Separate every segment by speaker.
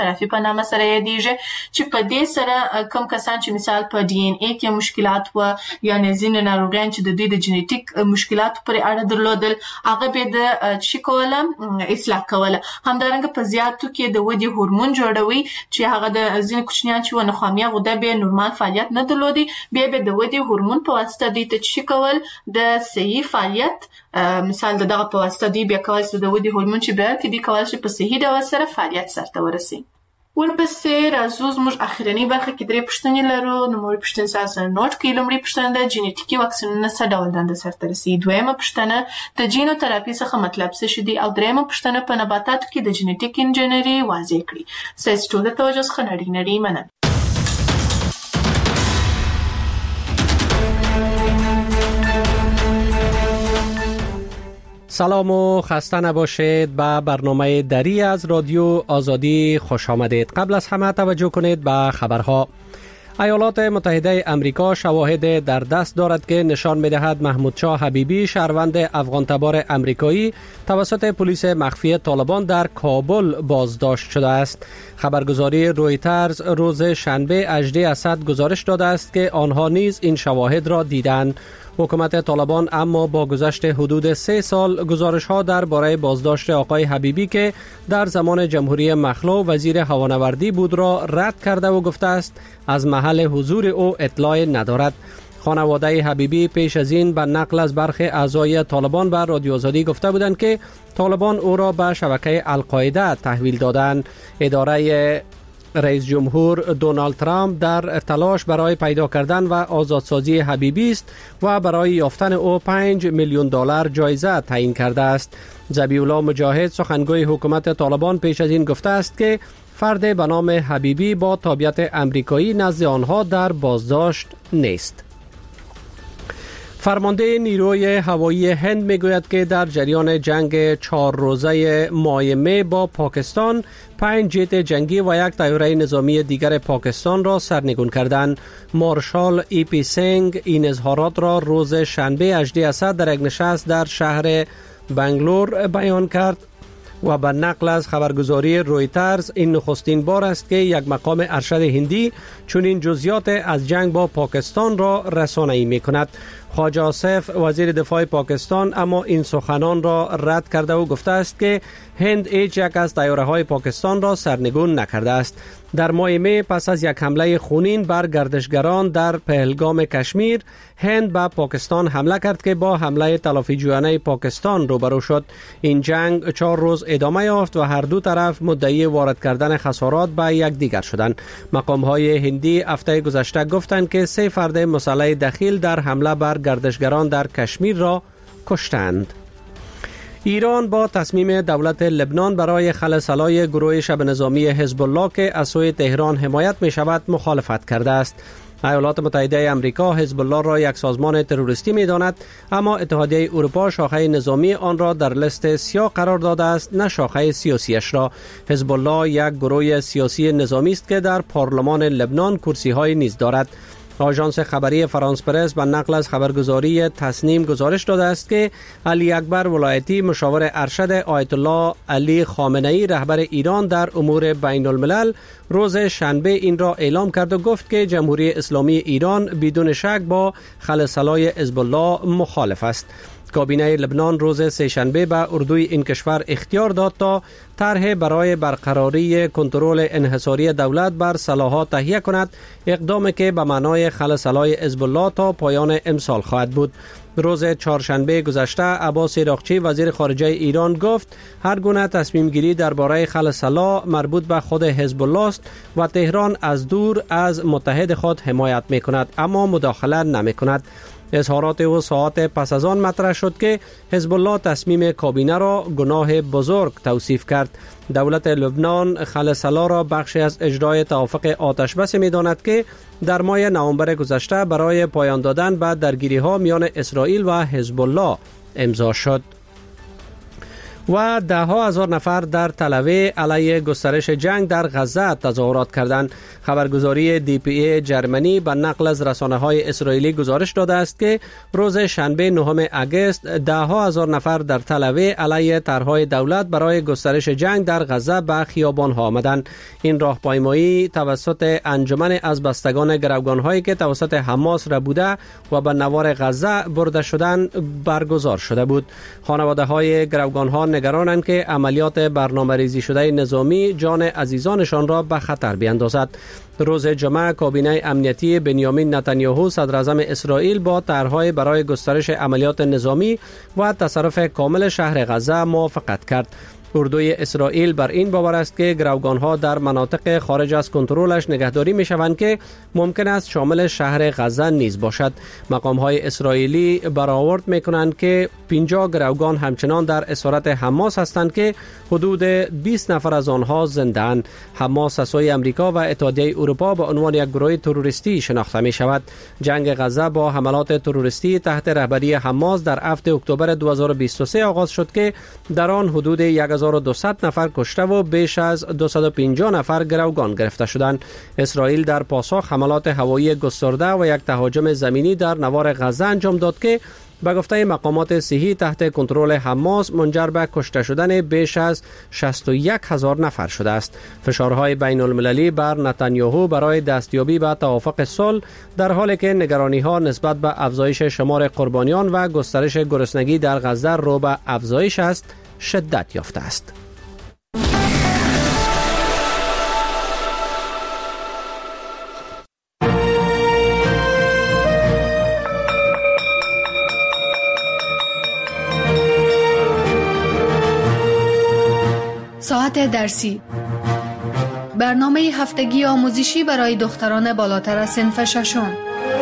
Speaker 1: طرفي په نامه سره یادېږي چې په دې سره کوم کسان چې مثال په ډي ان اي کې مشکلات و یا ځینې ناروغیان چې د دوی د جنیټیک مشکلات پورې اړه درلودل هغه به د شي کوله اصلاح کوله. همدارنګه په زیاتو کې د ودې هورمون جوړوي چې هغه د ځینې کوچنیان چې ونخامیا غده به نورمال فعالیت نه درلودي بیا به د ودې هورمون په واسطه دوی ته شي کول د صحیح فعالیت مثال دغه په واسطه دوی بیا کولای شي د ودې هورمون چې به دوی کولای شي په صحیح ډول سره فعالیت سره ورسي. ورپسې راځو زموږ اخرنۍ برخه کې 3 پوښتنې لرو. نوموړې پوښتنې سره نوټ کړئ. لومړۍ پوښتنه ده جینیټیکي واکسینونه څه ډول دنده سرته رسوي. دویمه پوښتنه د جینو تراپي څخه مطلب څه شي دي او دریمه پوښتنه په نباتاتو کې د جینیټیک انجینری واضح کړئ. ستاسو ټول د توجه څخه نړۍ مننه.
Speaker 2: سلام و خسته نباشید. به برنامه دری از رادیو آزادی خوش آمدید. قبل از همه توجه کنید به خبرها. ایالات متحده امریکا شواهد در دست دارد که نشان می‌دهد محمود شاه حبیبی شهروند افغان تبار امریکایی توسط پلیس مخفی طالبان در کابل بازداشت شده است. خبرگزاری رویترز روز شنبه 18 اسد گزارش داده است که آنها نیز این شواهد را دیدند. حکومت طالبان اما با گذشت حدود 3 سال گزارش‌ها درباره بازداشت آقای حبیبی که در زمان جمهوری مخلوع وزیر هوانوردی بود را رد کرده و گفته است از محل حضور او اطلاع ندارد. خانواده حبیبی پیش از این به نقل از برخی اعضای طالبان به رادیو آزادی گفته بودند که طالبان او را به شبکه القاعده تحویل دادند. اداره رئیس جمهور دونالد ترامپ در تلاش برای پیدا کردن و آزادسازی حبیبی است و برای یافتن او $5 میلیون جایزه تعیین کرده است. ذبیح‌الله مجاهد سخنگوی حکومت طالبان پیش از این گفته است که فرد به نام حبیبی با تابعیت امریکایی نزد آنها در بازداشت نیست. فرمانده نیروی هوایی هند میگوید که در جریان جنگ 4 روزه ماه می با پاکستان 5 جت جنگی و 1 طیاره نظامی دیگر پاکستان را سرنگون کردند. مارشال ای پی سنگ این اظهارات را روز شنبه 18 اسد در یک نشست در شهر بنگلور بیان کرد و به نقل از خبرگزاری رویترز این نخستین بار است که یک مقام ارشد هندی چنین جزئیات از جنگ با پاکستان را رسانه‌ای می‌کند. خواجه آصف وزیر دفاع پاکستان اما این سخنان را رد کرده و گفته است که هند هیچ یک از طیاره‌های پاکستان را سرنگون نکرده است. در ماه می پس از یک حمله خونین بر گردشگران در پهلگام کشمیر، هند به پاکستان حمله کرد که با حمله تلافی جویانه پاکستان روبرو شد. این جنگ 4 روز ادامه یافت و هر دو طرف مدعی وارد کردن خسارات به یکدیگر شدند. مقام‌های هندی هفته گذشته گفتند که 3 فرد مسلح دخیل در حمله بر گردشگران در کشمیر را کشتند. ایران با تصمیم دولت لبنان برای خلسلای گروه شبه نظامی حزب الله که از سوی تهران حمایت می شود مخالفت کرده است. ایالات متحده امریکا حزب الله را یک سازمان تروریستی می داند، اما اتحادیه اروپا شاخه نظامی آن را در لیست سیاه قرار داده است، نه شاخه سیاسیش را. حزب الله یک گروه سیاسی نظامی است که در پارلمان لبنان کرسی های نیز دارد. آژانس خبری فرانس پرس به نقل از خبرگزاری تصنیم گزارش داده است که علی اکبر ولایتی مشاور ارشد آیت الله علی خامنه‌ای رهبر ایران در امور بین الملل روز شنبه این را اعلام کرد و گفت که جمهوری اسلامی ایران بدون شک با خلسلای حزب الله مخالف است. کابینه لبنان روز سه‌شنبه به اردوی این کشور اختیار داد تا طرح برای برقراری کنترل انحصاری دولت بر سلاح‌ها تهیه کند، اقدامی که به معنای خلسلای حزب الله تا پایان امسال خواهد بود. روز چهارشنبه گذشته عباس عراقچی وزیر خارجه ایران گفت هر گونه تصمیم گیری درباره خلسلا مربوط به خود حزب الله است و تهران از دور از متحد خود حمایت می‌کند اما مداخله نمی‌کند. اظهارات او ساعات پس از آن مطرح شد که حزب الله تصمیم کابینه را گناه بزرگ توصیف کرد. دولت لبنان خلسلا را بخشی از اجرای توافق آتش بس می‌داند که در ماه نوامبر گذشته برای پایان دادن به درگیری‌ها میان اسرائیل و حزب الله امضا شد. و ده ها هزار نفر در تل‌آویو علیه گسترش جنگ در غزه تظاهرات کردند. خبرگزاری DPA جرمنی به نقل از رسانه‌های اسرائیلی گزارش داده است که روز شنبه 9 اگست ده ها هزار نفر در تل‌آویو علیه طرح‌های دولت برای گسترش جنگ در غزه به خیابان‌ها آمدند. این راهپیمایی توسط انجمن از بستگان گروگان‌هایی که توسط حماس را بوده و به نوار غزه برده شدن برگزار شده بود. خانواده‌های گروگان‌ها نگرانند که عملیات برنامه‌ریزی شده نظامی جان عزیزانشان را به خطر بیندازد. روز جمعه کابینه امنیتی بنیامین نتانیاهو صدر اعظم اسرائیل با طرح‌های برای گسترش عملیات نظامی و تصرف کامل شهر غزه موافقت کرد. اردوی اسرائیل بر این باور است که گروگان‌ها در مناطق خارج از کنترلش نگهداری می‌شوند که ممکن است شامل شهر غزه نیز باشد. مقام‌های اسرائیلی برآورد می‌کنند که 50 گروگان همچنان در اسارت حماس هستند که حدود 20 نفر از آنها زنده‌اند. حماس از سوی آمریکا و اتحادیه اروپا به عنوان یک گروه تروریستی شناخته می‌شود. جنگ غزه با حملات تروریستی تحت رهبری حماس در 7 اکتبر 2023 آغاز شد که در آن حدود 1200 نفر کشته و بیش از 250 نفر گروگان گرفته شدند. اسرائیل در پاسخ حملات هوایی گسترده و یک تهاجم زمینی در نوار غزه انجام داد که به گفته مقامات صحی تحت کنترل حماس منجر به کشته شدن بیش از 61,000 نفر شده است. فشارهای بین المللی بر نتانیاهو برای دستیابی به توافق صلح در حالی که نگرانی‌ها نسبت به افزایش شمار قربانیان و گسترش گرسنگی در غزه رو به افزایش است شدت یافته است.
Speaker 3: ساعت درسی، برنامه هفتگی آموزشی برای دختران بالاتر از صنف ششم.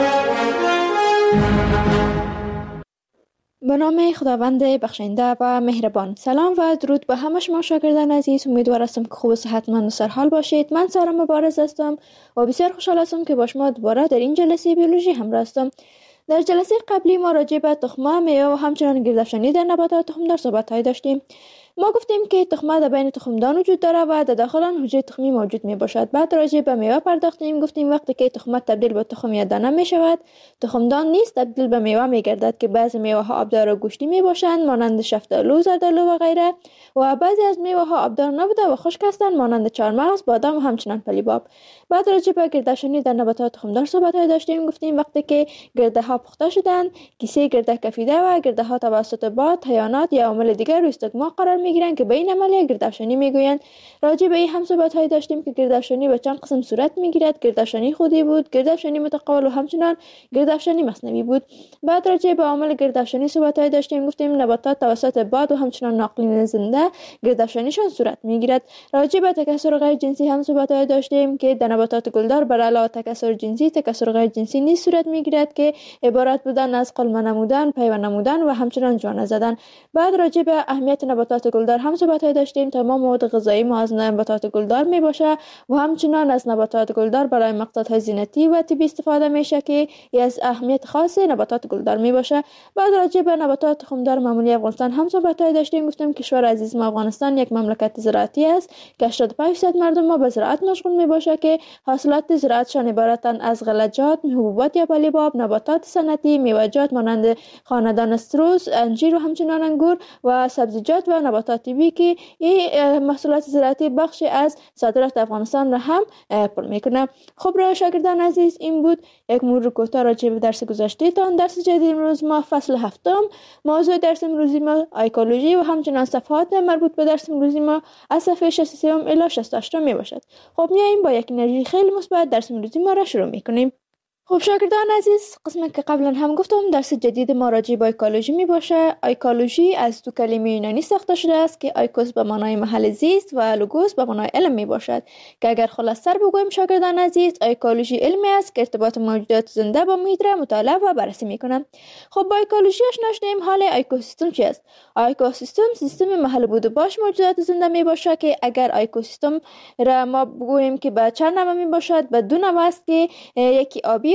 Speaker 4: به نام خداوند بخشنده و مهربان. سلام و درود به همه شما شاگردان عزیز. امیدوار هستم که خوب و صحتمند و سرحال باشید. من سارا مبارز هستم و بسیار خوشحال هستم که با شما دوباره در این جلسه بیولوژی همراه هستم. در جلسه قبلی ما راجع به تخمه، میوه و همچنان گردافشانی در نباتات تخمدار صحبت‌هایی داشتیم. ما گفتیم که تخمه در بین تخمدان وجود داره و در داخل آن حجره تخمی موجود می باشد. بعد راجع به میوه پرداختیم. گفتیم وقتی که تخمه تبدیل به تخم یا دانه می شود، تخمدان نیز تبدیل به میوه می گردد که بعضی میوه ها آبدار و گوشتی می باشند مانند شفتالو، زردالو و غیره، و بعضی از میوه ها آبدار نبوده و خشک هستند مانند چهارمغز، بادام و همچنان پلیباب. بعد راجع به گردافشانی در نباتات تخمدار صحبت‌های داشتیم. گفتیم وقتی که گرده ها پخته شدند، کیسه گرده کفیده و گرده ها توسط باد، حیوانات یا عوامل دیگر روی استگما قرار میگیرند که به این عملیه گردافشانی میگویند. راجع به این هم صحبت‌های داشتیم که گردافشانی به چند قسم صورت میگیرد. گردافشانی خودی بود، گردافشانی متقابل و همچنان گردافشانی مصنوعی بود. بعد راجع به عوامل گردافشانی صحبت‌های داشتیم. گفتیم نباتات توسط باد و همچنان ناقلین زنده گردافشانیشان صورت میگیرد. راجع به تکثر غیر جنسی هم صحبت‌های داشتیم که در نباتات گلدار بر علاوه تکثر جنسی، تکثر غیر جنسی نیز صورت میگیرد که عبارت بودن از قلمه نمودن، پیوند نمودن و همچنان جوانه زدن. بعد راجع به اهمیت نباتات گلدار هم صحبت‌های داشتیم. تمام مواد غذایی ما از نباتات گلدار میباشه و همچنان از نباتات گلدار برای مقصدهای زینتی و طبی استفاده میشه که از اهمیت خاص نباتات گلدار میباشه. بعد راجع به نباتات تخمدار معمولی افغانستان هم صحبت‌های داشتیم. گفتیم کشور عزیز ما افغانستان یک مملکت زراعتی است که 85% مردم ما به زراعت مشغول میباشه که حاصلات زراعتشان عبارتند از غلجات، حبوبات یا پلیباب، نباتات صنعتی، میوه‌جات مانند خاندان استروس، انجیر و همچنان انگور و سبزیجات و نباتات طبی که این محصولات زراعتی بخشی از صادرات افغانستان را هم پر میکنه. خب را شاگردان عزیز، این بود یک مرور کوتاه راجع به درس گذشته تان. درس جدید امروز ما فصل هفتم، موضوع درس امروزی ما ایکولوژی و همچنان صفحات مربوط به درس امروزی ما از صفحه 63 الی 68 می باشد. خب میایم با یک انرژی خیلی مثبت درس امروزی ما را شروع میکنیم. خب شاگردان عزیز، قسمی که قبلا هم گفتم درس جدید ما راجع به ایکولوژی می باشه. ایکولوژی از دو کلمه یونانی ساخته شده است که ایکوس به معنای محل زیست و لوگوس به معنای علم می باشد که اگر خلاص‌تر بگویم شاگردان عزیز، ایکولوژی علمی است که ارتباط موجودات زنده با محیط را مطالعه و بررسی می کنه. خب با ایکولوژی آشنا شدیم. حال اکوسیستم چی است؟ اکوسیستم سیستم محل بود و باش موجودات زنده می باشه که اگر اکوسیستم را ما بگوییم که به چند نوع می باشد، به دو نوع است که یکی آبی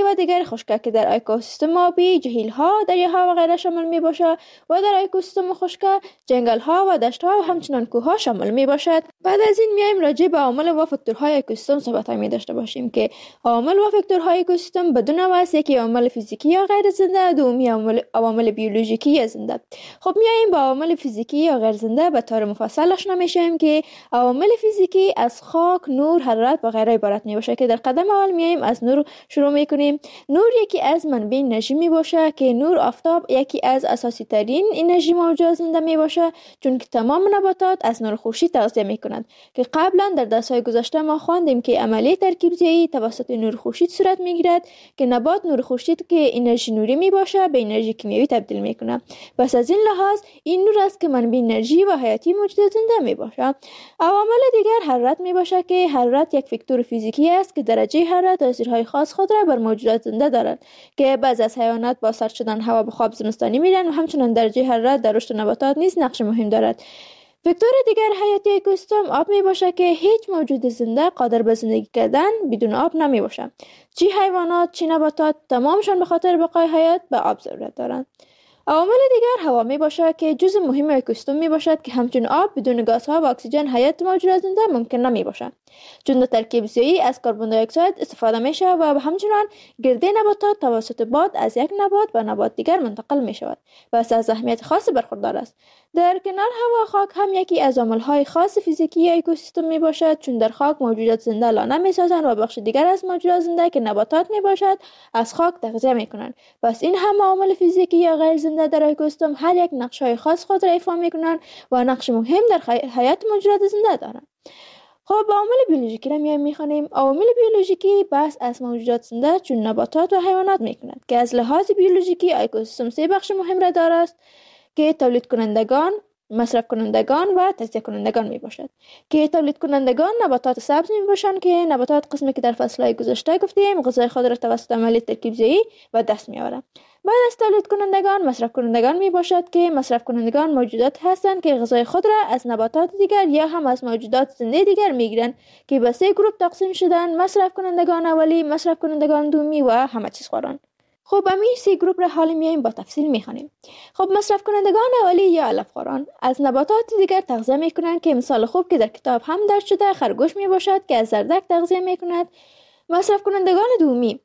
Speaker 4: و دیگر خشک که در اکوسیستم آبی جهیل‌ها، دریاها و غیره شامل میباشد و در اکوسیستم خشک جنگل‌ها و دشت‌ها و همچنین کوه‌ها شامل میباشد. بعد از این میایم راجع به عوامل و فاکتورهای اکوسیستم صحبت می داشته باشیم که عوامل و فاکتورهای اکوسیستم بدون واسه یکی عوامل فیزیکی یا غیر زنده، دومی عوامل بیولوژیکی یا زنده. خب میایم با عوامل فیزیکی یا غیر زنده به طور مفصل آشنا میشیم که عوامل فیزیکی از خاک، نور، حرارت و غیره عبارت میباشه که در قدم اول میایم از نور شروع میکنیم. نور یکی از منبع انرژی میباشه که نور آفتاب یکی از اساسی ترین انرژی موجود زنده میباشه، چون که تمام نباتات از نور خورشید تغذیه میکنند که قبلا در درس‌های گذشته ما خواندیم که عملیه ترکیب‌زایی توسط نور خورشید صورت میگیرد که نبات نور خورشید که انرژی نوری میباشه به انرژی کیمیایی تبدیل میکنه. پس از این لحاظ این نور است که منبع انرژی و حیاتی موجود زنده میباشه. عوامل دیگر حرارت میباشه که حرارت یک فاکتور فیزیکی است که درجه حرارت تاثیرهای خاص خود را بر موجودات زنده دارد که بعضی از حیوانات با سرد شدن هوا به خواب زمستانی میرن و همچنین درجه حرارت در رشد نباتات نیز نقش مهم دارد. فاکتور دیگر حیاتی اکوسیستم آب می باشه که هیچ موجود زنده قادر به زندگی کردن بدون آب نمی باشه. چی حیوانات چی نباتات تمامشان به خاطر بقای حیات به آب ضرورت دارند. عوامل دیگر هوا می باشه که جزء مهم اکوسیستم می باشد که همچون آب بدون گازها و اکسیژن حیات موجودات زنده ممکن نمی باشه، چون در ترکیب زیایی از کربن دی اکساید استفاده میشه و همچنین گرده نباتات توسط باد از یک نبات به نبات دیگر منتقل می شود و از اهمیت خاص برخوردار است. در کنار هوا خاک هم یکی از عامل‌های خاص فیزیکی اکوسیستم می باشد، چون در خاک موجودات زنده لانه می سازند و بخش دیگر از موجودات زنده که نباتات می باشد از خاک تغذیه می کنند. پس این هم عامل فیزیکی یا غیر زنده در اکوسیستم هر یک نقش‌های خاص خود را ایفا می کنند و نقش مهم در حیات موجودات زنده دارند. خب عوامل بیولوژیکی را می‌خوانیم. عوامل بیولوژیکی بحث از موجودات زنده چون نباتات و حیوانات می‌کنند که از لحاظ بیولوژیکی اکوسیستم سه بخش مهم را دارد که تولید کنندگان، مصرف کنندگان و تجزیه کنندگان می باشد که تولید کنندگان نباتات سبز می باشند که نباتات قسمی که در فصل‌های گذشته گفتیم غذای خود را توسط عملیه ترکیب‌زایی و دست می آورند. بعد از تولید کنندگان مصرف کنندگان می باشد که مصرف کنندگان موجودات هستند که غذای خود را از نباتات دیگر یا هم از موجودات زنده دیگر می گیرند که به سه گروه تقسیم شدن: مصرف کنندگان اولی، مصرف کنندگان دومی و همه چیز خواران. خب همین سه گروه را حالا میایم با تفصیل میخوانیم. خب مصرف کنندگان اولی یا علفخواران از نباتات دیگر تغذیه میکنند که مثال خوب که در کتاب هم درج شده خرگوش می باشد که از زردک تغذیه میکند. مصرف کنندگان دومی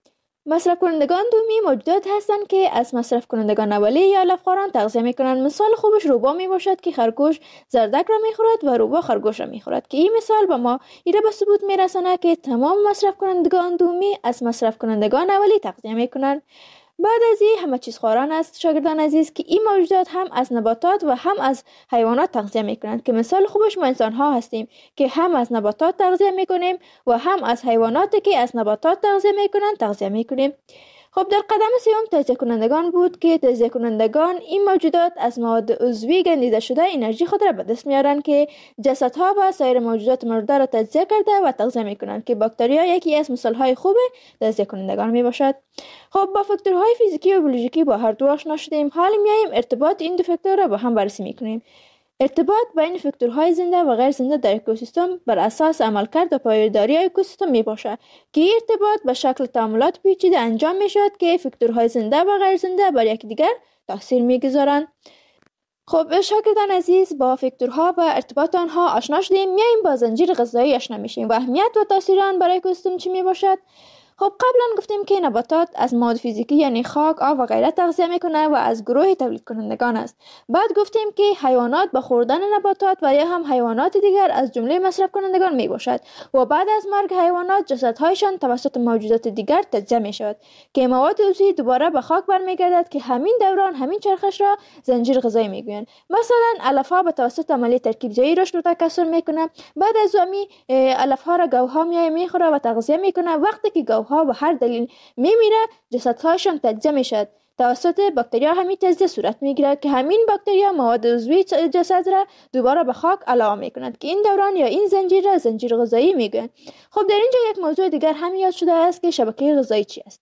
Speaker 4: موجودات هستند که از مصرف کنندگان اولی یا علفخواران تغذیه میکنند. مثال خوبش روبا می باشد که خرگوش زردک را میخورد و روبا خرگوش را میخورد که این مثال با ما ایره به ثبوت میرسانه که تمام مصرف کنندگان دومی از مصرف کنندگان اولی تغذیه میکنند. بعد از این همه چیز خواران است شاگردان عزیز که این موجودات هم از نباتات و هم از حیوانات تغذیه میکنند که مثال خوبش ما انسان ها هستیم که هم از نباتات تغذیه میکنیم و هم از حیواناتی که از نباتات تغذیه میکنند تغذیه میکنیم. خب در قدم سوم تجزیه کنندگان بود که تجزیه کنندگان این موجودات از مواد عضوی گندیده شده انرژی خود را به دست میارند که جسدها و سایر موجودات مرده را تجزیه کرده و تغذیه میکنند که باکتریا یکی از مثالهای خوب تجزیه کنندگان میباشد. خب با فاکتورهای فیزیکی و بیولوژیکی با هر دو آشنا شدیم. حالا میایم ارتباط این دو فاکتور را با هم بررسی میکنیم. ارتباط بین فاکتورهای زنده و غیر زنده در اکوسیستم بر اساس عملکرد و پایداری اکوسیستم می باشد که این ارتباط به شکل تعاملات پیچیده انجام می شود که فاکتورهای زنده و غیر زنده بر یکدیگر تاثیر می گذارند. خب شاگردان عزیز با فاکتورها و ارتباط آنها آشنا شدیم. میایم با زنجیر غذایی آشنا میشیم و اهمیت و تاثیر آن برای اکوسیستم چی می باشد. خب قبلا گفتیم که نباتات از مواد فیزیکی یعنی خاک، آب و غیره تغذیه میکنه و از گروه تولید کنندگان است. بعد گفتیم که حیوانات با خوردن نباتات و یا هم حیوانات دیگر از جمله مصرف کنندگان می باشد و بعد از مرگ حیوانات جسدهایشان توسط موجودات دیگر تجزیه می شود که مواد عضوی دوباره به خاک برمیگردد که همین دوران همین چرخش را زنجیر غذایی میگویند. مثلا علفها به توسط عملیه ترکیب‌زایی رشد و تکثر میکنه. بعد از امی علفها را گوها میخوره و تغذیه میکنه. وقتی که گوها به هر دلیل میمیره جسدهایشان تجزیه میشد. توسط باکتریا همین تجزیه صورت میگیرد که همین باکتریا مواد عضوی جسد را دوباره به خاک علاوه میکنند که این دوران یا این زنجیر را زنجیر غذایی میگویند. خب در اینجا یک موضوع دیگر هم یاد شده است که شبکه غذایی چی است.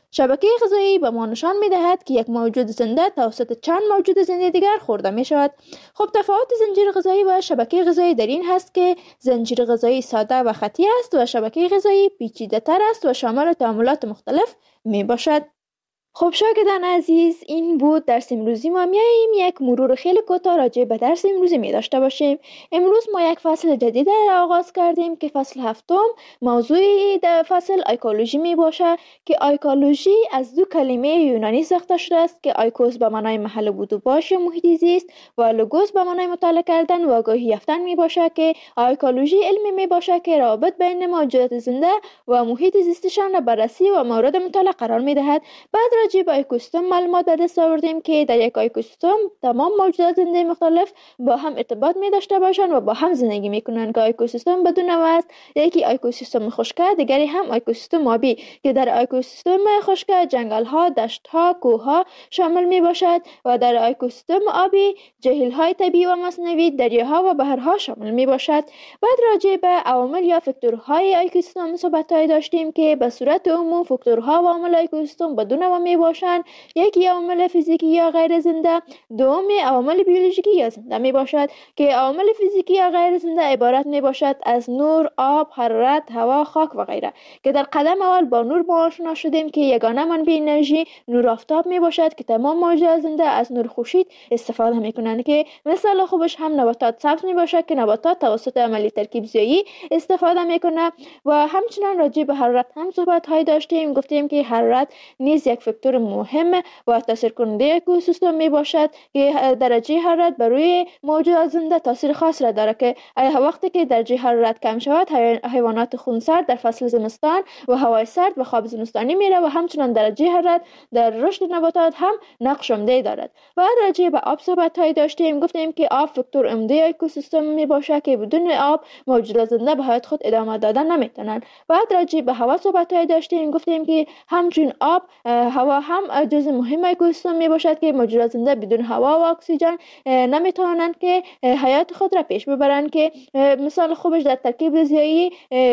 Speaker 4: شبکه غذایی به ما نشان می‌دهد که یک موجود زنده توسط چند موجود زنده دیگر خورده می‌شود. خب تفاوت زنجیر غذایی و شبکه غذایی در این هست که زنجیر غذایی ساده و خطی است و شبکه غذایی پیچیده‌تر است و شامل تعاملات مختلف میباشد. خب شاگردان عزیز، این بود درس امروزی ما. میاییم یک مرور خیلی کوتاه راجع به درس امروزی می داشته باشیم. امروز ما یک فصل جدید را آغاز کردیم که فصل هفتم. موضوع در فصل ایکولوژی می باشه که ایکولوژی از دو کلمه یونانی ساخته شده است که ایکوس به معنای محل بود و باش محیط زیست و لوگوس به معنای مطالعه کردن و آگاهی یافتن می باشه که ایکولوژی علمی می باشه که رابط بین موجودات زنده و محیط زیستشان را بررسی و مورد مطالعه قرار می دهد. بعد راجع به اکوسیستم معلومات به دست آوردیم که در یک اکوسیستم تمام موجودات زنده مختلف با هم ارتباط می داشته باشند و با هم زندگی می کنند که اکوسیستم بدون نوع است. یکی اکوسیستم خشک، دیگری هم اکوسیستم آبی که در اکوسیستم خشک جنگل ها، دشت ها، کوه ها شامل می باشد و در اکوسیستم آبی جهیل های طبیعی و مصنوعی، دریاها و بحرها شامل می باشد. بعد راجع به عوامل یا فاکتورهای اکوسیستم صحبت داشتیم که به صورت عموم فاکتورها و عوامل اکوسیستم بدون نوع می باشند. یکی عوامل فیزیکی یا غیر زنده، دومی عوامل بیولوژیکی یا زنده می باشد که عوامل فیزیکی یا غیر زنده عبارت می باشد از نور، آب، حرارت، هوا، خاک و غیره که در قدم اول با نور ما آشنا شدیم که یگانه منبع انرژی نور آفتاب می باشد که تمام موجودات زنده از نور خورشید استفاده می کنند که مثال خوبش هم نباتات سبز می باشد که نباتات توسط عملیه ترکیب زیایی استفاده می کنند. و همچنان راجع به حرارت هم صحبت های داشتیم، گفتیم که حرارت نیز یک فاکتور مهم و تاثیر کننده اکوسیستم می باشد که درجه حرارت بر روی موجودات زنده تاثیر خاص را دارد که وقتی که درجه حرارت کم شود حیوانات خونسرد در فصل زمستان و هوای سرد و خواب زمستانی میره و همچنان درجه حرارت در رشد نباتات هم نقش عمده دارد. و راجع به آب صحبت های داشتیم، گفتیم که آب فاکتور عمده اکوسیستم می باشد که بدون آب موجودات زنده به حیات خود ادامه دادن نمیتونن. بعد راجع به هوا صحبت های داشتیم، گفتیم که همچون آب هوا هم جزء مهم اکوسیستم می باشد که موجودات زنده بدون هوا و اکسیژن نمیتوانند که حیات خود را پیش ببرند که مثال خوبش در ترکیب زیایی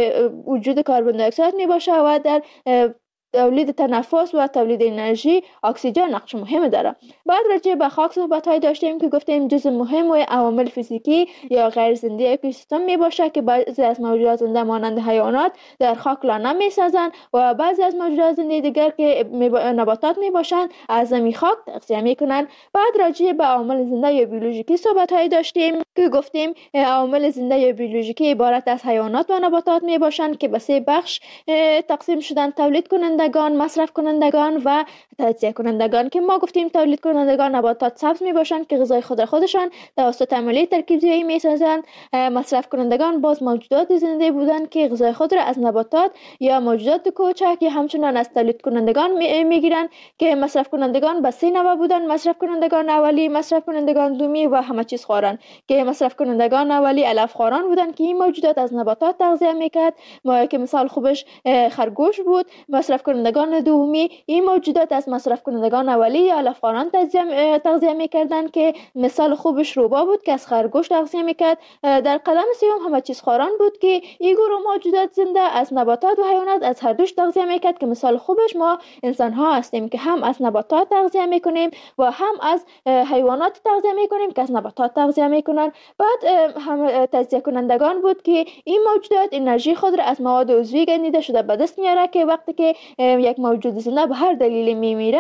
Speaker 4: وجود کربن دی اکساید می باشه و در تولید تنفس و تولید انرژی اکسیژن نقش مهم داره. بعد راجع به خاک صحبت های داشتیم که گفتیم جزء مهم و عوامل فیزیکی یا غیر زنده اکوسیستم می باشه که بعضی از موجودات زنده مانند حیوانات در خاک لانه می سازند و بعضی از موجودات زنده دیگر که نباتات می باشند از زمین خاک تغذیه می کنند. بعد راجع به عوامل زنده یا بیولوژیکی صحبت های داشتیم که گفتیم عوامل زنده یا بیولوژیکی عبارت از حیوانات و نباتات می باشند که به سه بخش تقسیم شدن: تولید کنندگان، مصرف کنندگان و تجزیه کنندگان که ما گفتیم تولید کنندگان نباتات سبز می باشند که غذای خود را خودشان توسط عملیه ترکیب زیایی می سازند. مصرف کنندگان باز موجودات زنده بودند که غذای خود را از نباتات یا موجودات کوچک یا همچنان از تولید کنندگان می گیرند که مصرف کنندگان به سه نوع بودند: مصرف کنندگان اولی، مصرف کنندگان دومی و همه چیز خواران که مصرف کنندگان اولی علف خواران بودند که این موجودات از نباتات تغذیه میکرد که مثال خوبش خرگوش بود. مصرف کنندگان دومی این موجودات از مصرف کنندگان اولی یا علف خواران تغذیه میکردند که مثال خوبش روبا بود که از خرگوش تغذیه میکرد. در قدم سوم همه چیز خواران بود که این گروه موجودات زنده از نباتات و حیوانات از هر دوش تغذیه میکرد که مثال خوبش ما انسان ها هستیم که هم از نباتات تغذیه میکنیم و هم از حیوانات تغذیه میکنیم که از نباتات تغذیه میکنن. بعد هم تجزیه کنندگان بود که این موجودات انرژی خود را از مواد عضوی گندیده شده به دست میاره که وقتی که یک موجود زنده به هر دلیلی میمیره،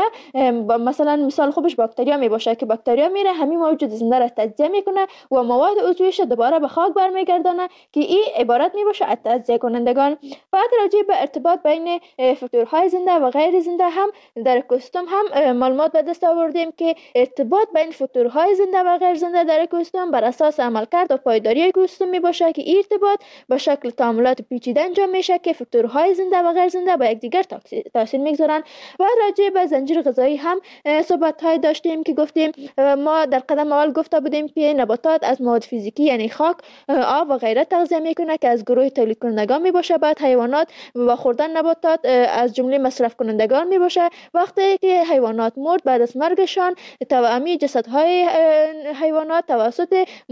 Speaker 4: مثلا مثال خوبش باکتریا میباشه که باکتریا میره همین موجود زنده را تجزیه میکنه و مواد عضویش دوباره به خاک برمیگردانه که این عبارت میباشه از تجزیه کنندگان. بعد راجع به ارتباط بین فاکتورهای زنده و غیر زنده هم در اکوسیستم هم معلومات به دست آوردیم که ارتباط بین فاکتورهای زنده و غیر زنده در اکوسیستم بر اساس عملکرد و پایداری اکوسیستم میباشه که این ارتباط به شکل تعاملات پیچیده انجام میشه که فاکتورهای زنده و غیر زنده به یکدیگر تاثیر میگذارن. و راجع به زنجیر غذایی هم صحبت های داشتیم که گفتیم ما در قدم اول گفته بودیم که نباتات از مواد فیزیکی یعنی خاک، آب و غیره تغذیه میکنه که از گروه تولید کنندگان میباشه. بعد حیوانات و خوردن نباتات از جمله مصرف کنندگان میباشه. وقتی که حیوانات مرد بعد از مرگشان توأمی جسدهای حیوانات توسط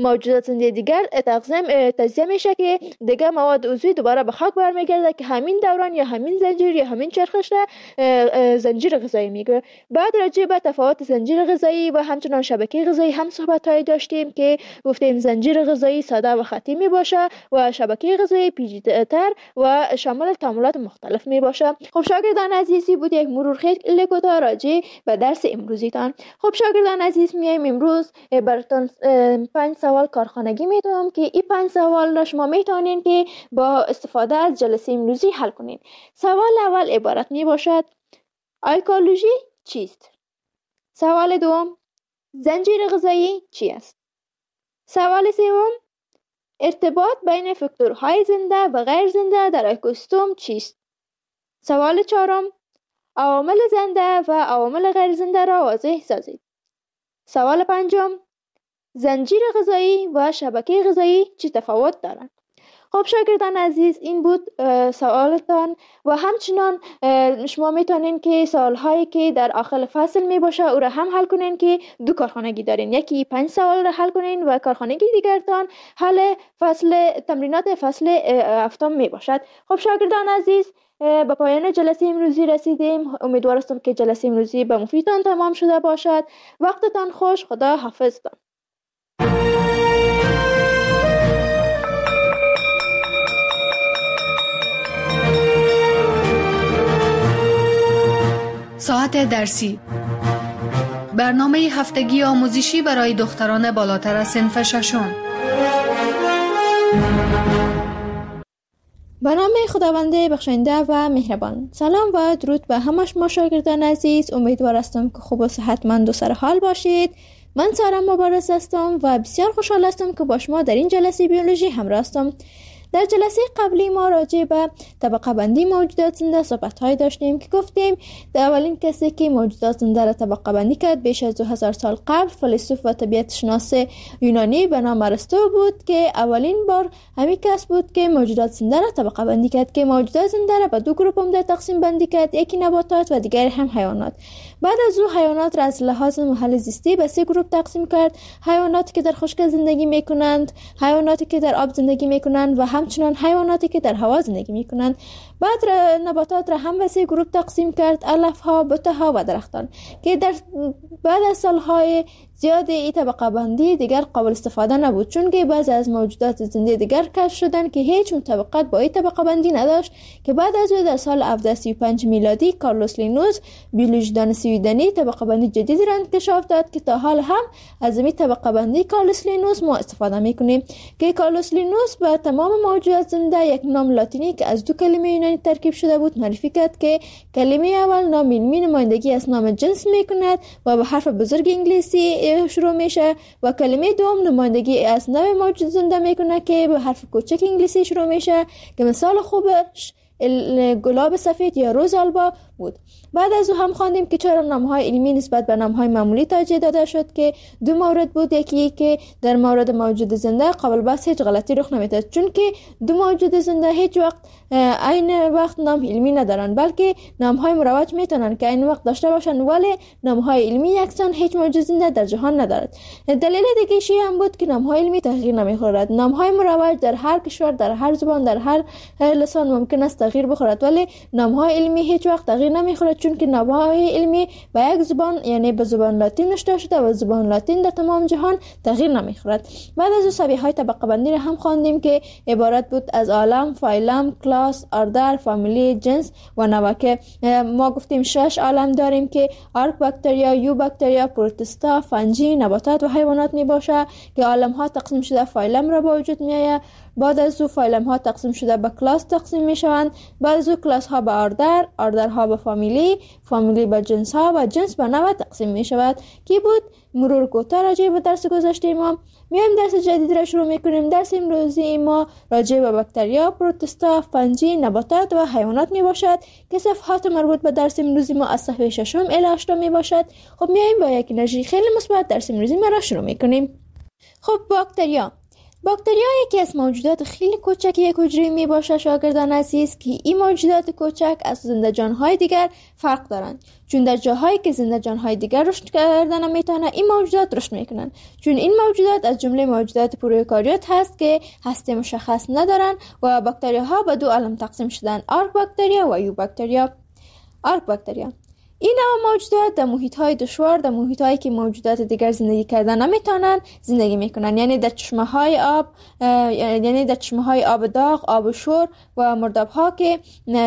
Speaker 4: موجودات زنده دیگر تجزیه میشه که دیگه مواد عضوی دوباره به خاک برمیگرده که همین دوران یا همین زنجیر یا همین چرخش زنجیر غذایی میگه. بعد راجع به تفاوت زنجیر غذایی و همچنان شبکه غذایی هم صحبت‌های داشتیم که گفتیم زنجیر غذایی ساده و خطی می باشه و شبکه غذایی پیچیده‌تر و شامل تعاملات مختلف می باشه. خب شاگردان عزیزی بود یک مرور خیلی کوتاه راجع به درس امروزیتان. خب شاگردان عزیز میایم امروز براتون 5 سوال کارخانگی میدم که این 5 سوال را شما میتونین که با استفاده از جلسه امروزی حل کنین. سوال اول عبارت می باشد: ایکولوژی چیست؟ سوال دوم: زنجیر غذایی چی است؟ سوال سوم: ارتباط بین فاکتورهای زنده و غیر زنده در اکوسیستم چیست؟ سوال چهارم: عوامل زنده و عوامل غیر زنده را واضح سازید. سوال پنجم: زنجیر غذایی و شبکه غذایی چه تفاوت دارند؟ خب شاگردان عزیز این بود سوالتان و همچنان شما میتونین که سوالهایی که در آخر فصل می باشه او را هم حل کنین که 2 کارخانگی دارین. یکی 5 سوال را حل کنین و کارخانگی دیگرتان حل تمرینات فصل 7 می باشد. خب شاگردان عزیز به پایان جلسه امروزی رسیدیم. امیدوار هستم که جلسه امروزی به مفیدتان تمام شده باشد. وقتتان خوش. خدا حافظتان.
Speaker 3: ساعت درسی، برنامه هفتگی آموزشی برای دختران بالاتر از صنف ششم.
Speaker 4: به نام خداوند بخشنده و مهربان. سلام و درود به همه شما شاگردان عزیز. امیدوار هستم که خوب و صحتمند و سرحال باشید. من سارا مبارز هستم و بسیار خوشحال هستم که با شما در این جلسه بیولوژی همراه هستم. در جلسه قبلی ما راجع به طبقه بندی موجودات زنده صحبت‌های داشتیم که گفتیم در اولین کسی که موجودات زنده را طبقه بندی کرد بیش از 2000 سال قبل فیلسوف و طبیعت شناس یونانی به نام ارسطو بود که اولین بار همین کس بود که موجودات زنده را طبقه بندی کرد که موجودات زنده را به 2 گروه هم در تقسیم بندی کرد، یکی نباتات و دیگر هم حیوانات. بعد از او حیوانات را از لحاظ محل زیستی به 3 گروه تقسیم کرد: حیواناتی که در خشک زندگی میکنند، حیواناتی که در آب زندگی میکنند و همچنان حیواناتی که در هوا زندگی میکنند. بعد نباتات را هم به 3 گروه تقسیم کرد: علفها، بوته‌ها و درختان که بعد از سالهای زیاد این طبقه بندی دیگر قابل استفاده نبود، چون که بعضی از موجودات زنده دیگر کشف شدند که هیچ مطابقت با این طبقه بندی نداشت که بعد از او در سال 1735 میلادی کارلوس لینوس بیولوژیدان سویدنی طبقه بندی جدیدی را انکشاف داد که تا حال هم از این طبقه بندی کارلوس لینوس ما استفاده میکنیم که کارلوس لینوس به تمام موجودات زنده یک نام لاتینی که از 2 کلمه یونانی ترکیب شده بود معرفی کرد که کلمه اول نام علمی نمایندگی از نام جنس میکند و به حرف بزرگ انگلیسی شروع میشه و کلمه دوم نمایندگی از نوع موجود زنده میکنه که به حرف کوچک انگلیسی شروع میشه که مثال خوبش گلاب سفید یا روز آلبا بود. بعد از او هم خواندیم که چرا نامهای علمی نسبت به نامهای معمولی ترجیح داده شد که 2 مورد بود. یکی که در مورد موجود زنده قابل بحث هیچ غلطی رخ نمیداد، چون که 2 موجود زنده هیچ وقت عین وقت نام علمی ندارن، بلکه نامهای مروج میتونن که عین وقت داشته باشن، ولی نامهای علمی یکسان هیچ موجود زنده در جهان ندارد. دلیل دیگه هم بود که نامهای علمی تغییر نمیخورد. نامهای مروج در هر کشور، در هر زبان، در هر لسان ممکن است تغییر بخورد، ولی نامهای علمی هیچ وقت تغییر نمیخورد، چون که نامهای علمی به یک زبان یعنی به زبان لاتین نوشته شده و زبان لاتین در تمام جهان تغییر نمیخورد. بعد از او سبیه‌های طبقه بندی را هم خواندیم که عبارت بود از عالم، فایلم، کلاس، اردر، فامیلی، جنس و نوع که ما گفتیم 6 عالم داریم که آرک باکتریا، یو باکتریا، پروتستا، فنجی، نباتات و حیوانات می باشه که عالم ها تقسیم شده فایلم را با وجود می آید. بعد از او فایلم ها تقسیم شده به کلاس تقسیم می شوند. بعد از او کلاس ها به اردر، اردر ها به فامیلی، فامیلی به جنس ها و جنس به نوع تقسیم می شود. کی بود مرور کوتاه راجع به درس گذشته ما. میایم درس جدید را شروع میکنیم. درس امروزی ما راجع به باکتریا، پروتستا، فنجی، نباتات و حیوانات می باشد که صفحات مربوط به درس امروزی ما از صفحه 6 الی 8 می باشد. خب میایم با یک انرژی خیلی مثبت درس امروزی ما را شروع میکنیم. خب باکتریا باکتریا یکی از موجودات خیلی کوچک یک حجره می باشه شاگردان عزیز، که این موجودات کوچک از زنده جانهای دیگر فرق دارند، چون در جاهایی که زنده جانهای دیگر رشد کردن نمیتونه این موجودات رشد میکنن، چون این موجودات از جمله موجودات پروکاریوت هست که هسته مشخص ندارن و باکتریاها به دو عالم تقسیم شدن، آرک باکتریا و یو باکتریا. آرک باکتریا این نوع موجودات در محیط‌های دشوار، در محیط‌هایی که موجودات دیگر زندگی کردن نمیتونن زندگی میکنن، یعنی در چشمه‌های آب، یعنی در چشمه‌های آب داغ، آب شور و مرداب‌ها که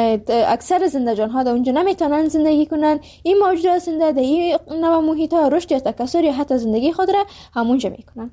Speaker 4: اکثر زنده جان‌ها در اونجا نمیتونن زندگی کنن. این موجودات زنده در این نوع محیط‌ها رشد یا تکثر یا حتی زندگی خود را همونجا میکنن.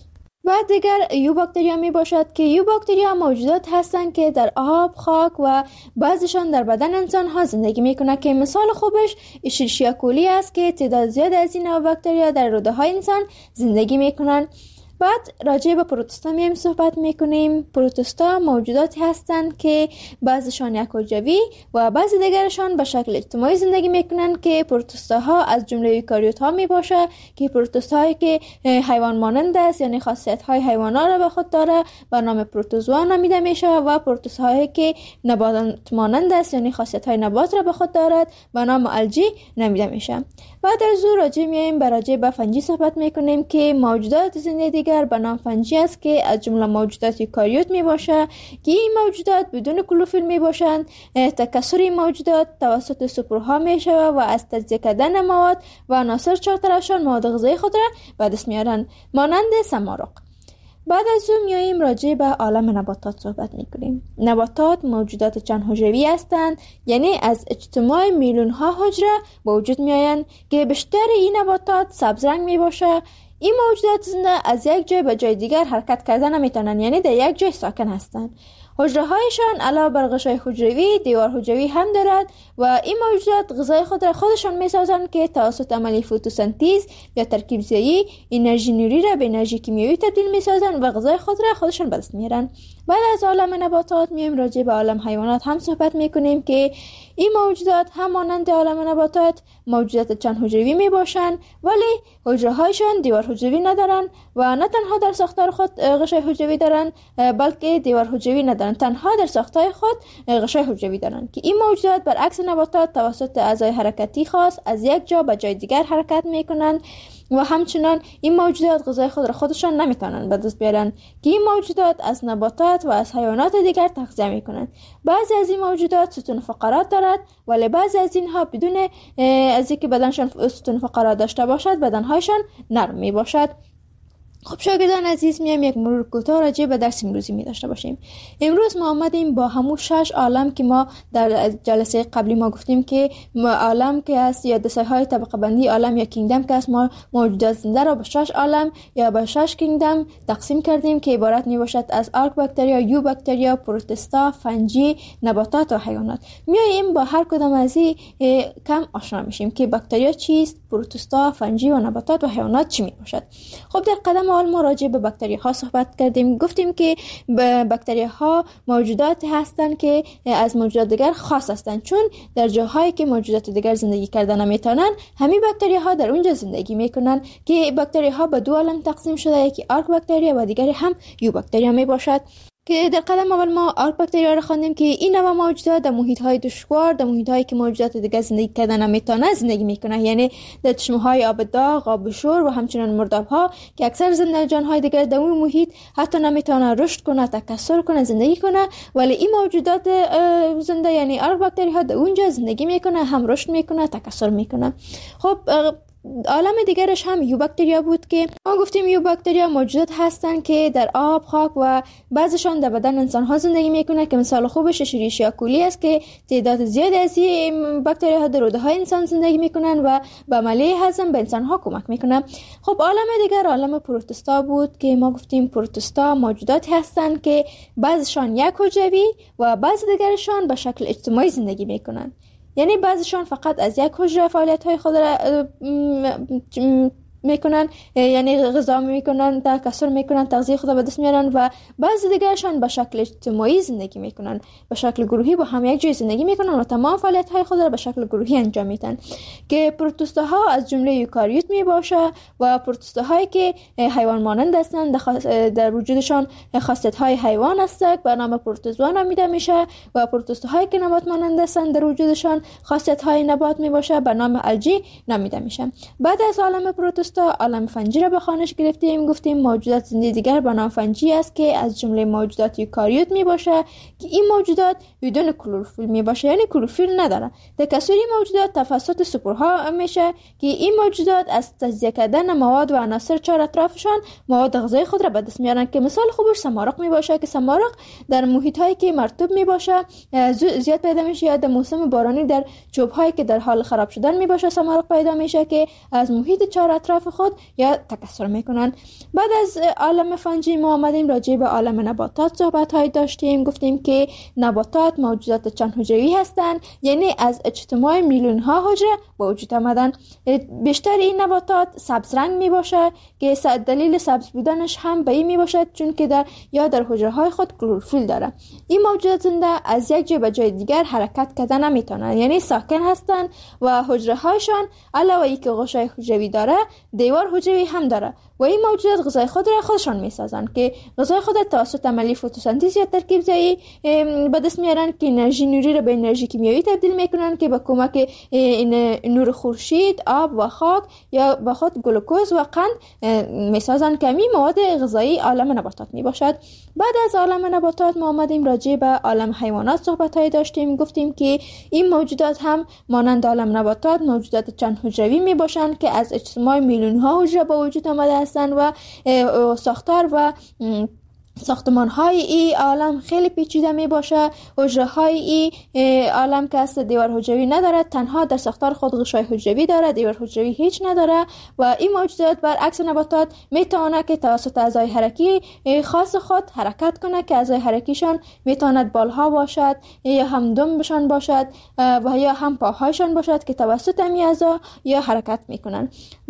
Speaker 4: و دیگر یو باکتریا می باشد که یو باکتریا موجودات هستند که در آب، خاک و بعضیشان در بدن انسان ها زندگی می کنند، که مثال خوبش اشریشیا کولی است که تعداد زیاد از این نوع باکتریا در روده های انسان زندگی می کنند. بعد راجع به پروتوستا میم صحبت میکنیم. پروتوستا موجوداتی هستند که بعضیشان یک حجروی و بعضی دیگرشان به شکل اجتماعی زندگی میکنن، که پروتوستاها از جمله ایوکاریوت ها میباشه، که پروتوستاهایی که حیوان مانند است، یعنی خاصیت های حیوانات را به خود داره به نام پروتوزوا نامیده میشه، و پروتوستاهایی که نبات مانند است، یعنی خاصیت های نبات را به خود دارد به نام الژی نامیده میشه. بعد از او راجع به فنجی صحبت میکنیم که موجودات زنده دیگر به نام فنجی است که از جمله موجودات یوکاریوت می باشه، که این موجودات بدون کلوروفیل می باشند. تکثر موجودات توسط سپرها می شود و از تجزیه کردن مواد و عناصر چهارطرفشان مواد غذایی خود را به دست میارند، مانند سمارق. بعد از اون میاییم راجع به عالم نباتات صحبت میکنیم. نباتات موجودات چند حجروی هستند، یعنی از اجتماع میلیون ها حجره به وجود میآیند، که بیشتر این نباتات سبز رنگ می باشه. این موجودات زنده از یک جای به جای دیگر حرکت کردن نمیتونن، یعنی در یک جای ساکن هستند. حجره هایشان علاوه بر غشای حجروی دیوار حجروی هم دارد و این موجودات غذای خود را خودشان میسازند، که توسط عمل فتوسنتز یا ترکیب زایی انرژی نوری را به انرژی کیمیایی تبدیل میسازند و غذای خود را خودشان به دست میارند. بعد از عالم نباتات میایم راجع به عالم حیوانات هم صحبت میکنیم، که این موجودات هم مانند عالم نباتات موجودات چند حجروی می باشند، ولی حجره هایشان دیوار حجروی ندارند و نه تنها در ساختار خود غشای حجروی دارند، بلکه دیوار حجروی ندارند، تنها در ساختار خود غشای حجروی دارند، که این موجودات برعکس نباتات توسط اعضای حرکتی خاص از یک جا به جای دیگر حرکت میکنند و همچنان این موجودات غذای خود را خودشان نمیتونن به دست بیارن، که این موجودات از نباتات و از حیوانات دیگر تغذیه میکنن. بعضی از این موجودات ستون فقرات دارد، ولی بعضی از اینها بدون از اینکه بدنشان ستون فقرات داشته باشد بدنهایشان نرم می باشد. خب شاگردان عزیز، میام یک مرور کوتاه راجع به درس امروزی می داشته باشیم. امروز ما آمدیم با همون 6 عالم که ما در جلسه قبلی ما گفتیم که عالم که است یا دسته‌های طبقه بندی عالم یا کینگدم که است، ما موجودات زنده را به 6 عالم یا به 6 کینگدم تقسیم کردیم که عبارت می باشد از آرک باکتریا، یو باکتریا، پروتوستا، فنجی، نباتات و حیوانات. میایم با هر کدام از این کم آشنا میشیم که باکتریا چیست، پروتوستا، فنجی و نباتات و حیوانات چی می باشد. خب در قدم اول ما راجع به باکتریاها صحبت کردیم. گفتیم که باکتریاها موجوداتی هستند که از موجودات دیگر خاص هستند، چون در جاهایی که موجودات دیگر زندگی کردن نمیتونن همین باکتریاها در اونجا زندگی میکنن، که باکتریاها به دو عالم تقسیم شده، یکی آرک باکتریا و دیگری هم یو باکتریا می باشد. که در قدم اول ما آرک باکتریا را خواندیم که این نوع موجودات در محیط‌های دشوار، در محیط‌هایی که موجودات دیگر زندگی کردن نمیتونن زندگی میکنن، یعنی در چشمه‌های آب داغ، آب شور و همچنین مرداب‌ها که اکثر زنده جان‌های دیگر در اون محیط حتی نمیتونن رشد کنه، تکثر کنه، زندگی کنه، ولی این موجودات زنده یعنی آرک باکتریاها در اونجا زندگی میکنه، هم رشد میکنه، تکثر میکنه. خب عالم دیگرش هم یو باکتریا بود که ما گفتیم یو باکتریا موجودات هستند که در آب، خاک و بعضیشان در بدن انسان ها زندگی میکنه، که مثال خوبش اشریشیا کولی است که تعداد زیادی از این باکتریا ها در روده های انسان زندگی میکنن و به عملیه هضم به انسان ها کمک میکنه. خب عالم دیگر عالم پروتوستا بود که ما گفتیم پروتوستا موجوداتی هستند که بعضیشان یک حجروی و بعضی دیگرشان به شکل اجتماعی زندگی میکنن، یعنی بعضیشان فقط از یک حجره فعالیت‌های خود را میکنن، یعنی غذا میکنن، تکثر میکنن، تغذیه خود به دست میارن و بعضی دیگرشان به شکل اجتماعی زندگی میکنن، به شکل گروهی با هم یک جای زندگی میکنن و تمام فعالیت های خود را به شکل گروهی انجام میدن که پروتوستاها از جمله یوکاریوت میباشه و پروتوستاهایی که حیوان مانند هستند در وجودشان خاصیت های حیوان هستند به نام پروتوزوا نامیده میشه و پروتوستاهایی که نبات مانند هستند در وجودشان خاصیت های نبات میباشه به نام الجی نامیده میشه. بعد از عالم پروتوستا عالم فنجی را به خوانش گرفتیم، گفتیم موجودات زنده دیگر به نام فنجی است که از جمله موجودات یوکاریوت میباشه که این موجودات بدون کلروفیل میباشه، یعنی کلروفیل نداره. تکثر موجودات توسط سپورها میشه که این موجودات از تجزیه کردن مواد و عناصر چهار اطرافشان مواد غذایی خود را به دست میارن که مثال خوبش سمارق میباشه که سمارق در محیط هایی که مرطوب میباشه زیاد پیدا میشه، یا در موسم بارانی در چوب هایی که در حال خراب شدن میباشه سمارق پیدا میشه که از محیط چهار اطراف خود یا تکثر میکنن. بعد از عالم فنجی ما آمدیم راجع به عالم نباتات صحبت های داشتیم، گفتیم که نباتات موجودات چند حجروی هستند، یعنی از اجتماع میلیون ها حجره به وجود آمدن. بیشتر این نباتات سبز رنگ می باشه که دلیل سبز بودنش هم به این می باشد چون که در حجره های خود کلروفیل داره. این موجودات زنده از یک جای به جای دیگر حرکت کردن نمیتونن، یعنی ساکن هستند و حجره هایشان علاوه ای که غشای حجروی داره دیوار حجروی هم داره و این موجودات غذای خود را خودشان میسازن که غذای خود توسط عملیه فتوسنتز یا ترکیب زایی به دست میارن که انرژی نوری را به انرژی کیمیایی تبدیل میکنن که با کمک نور خورشید، آب و خاک یا با خود گلوکوز و قند میسازن که می مواد غذایی عالم نباتات میباشد. بعد از عالم نباتات ما آمدیم راجع به عالم حیوانات صحبت های داشتیم، گفتیم که این موجودات هم مانند عالم نباتات موجودات چند حجروی میباشند که از اجتماع میلیون ها حجره به وجود آمده هستند و ساختار و ساختمان های ای عالم خیلی پیچیده می باشه. حجره های ای عالم که است دیوار حجروی نداره، تنها در ساختار خود غشای حجروی داره، دیوار حجروی هیچ نداره و این موجودات برعکس نباتات می تواند که توسط اعضای حرکی خاص خود حرکت کنه که اعضای حرکیشان می تواند بالها باشد یا هم دمبشان باشد و یا هم پاهایشان باشد که توسط این اعضا یا حرکت میکنن.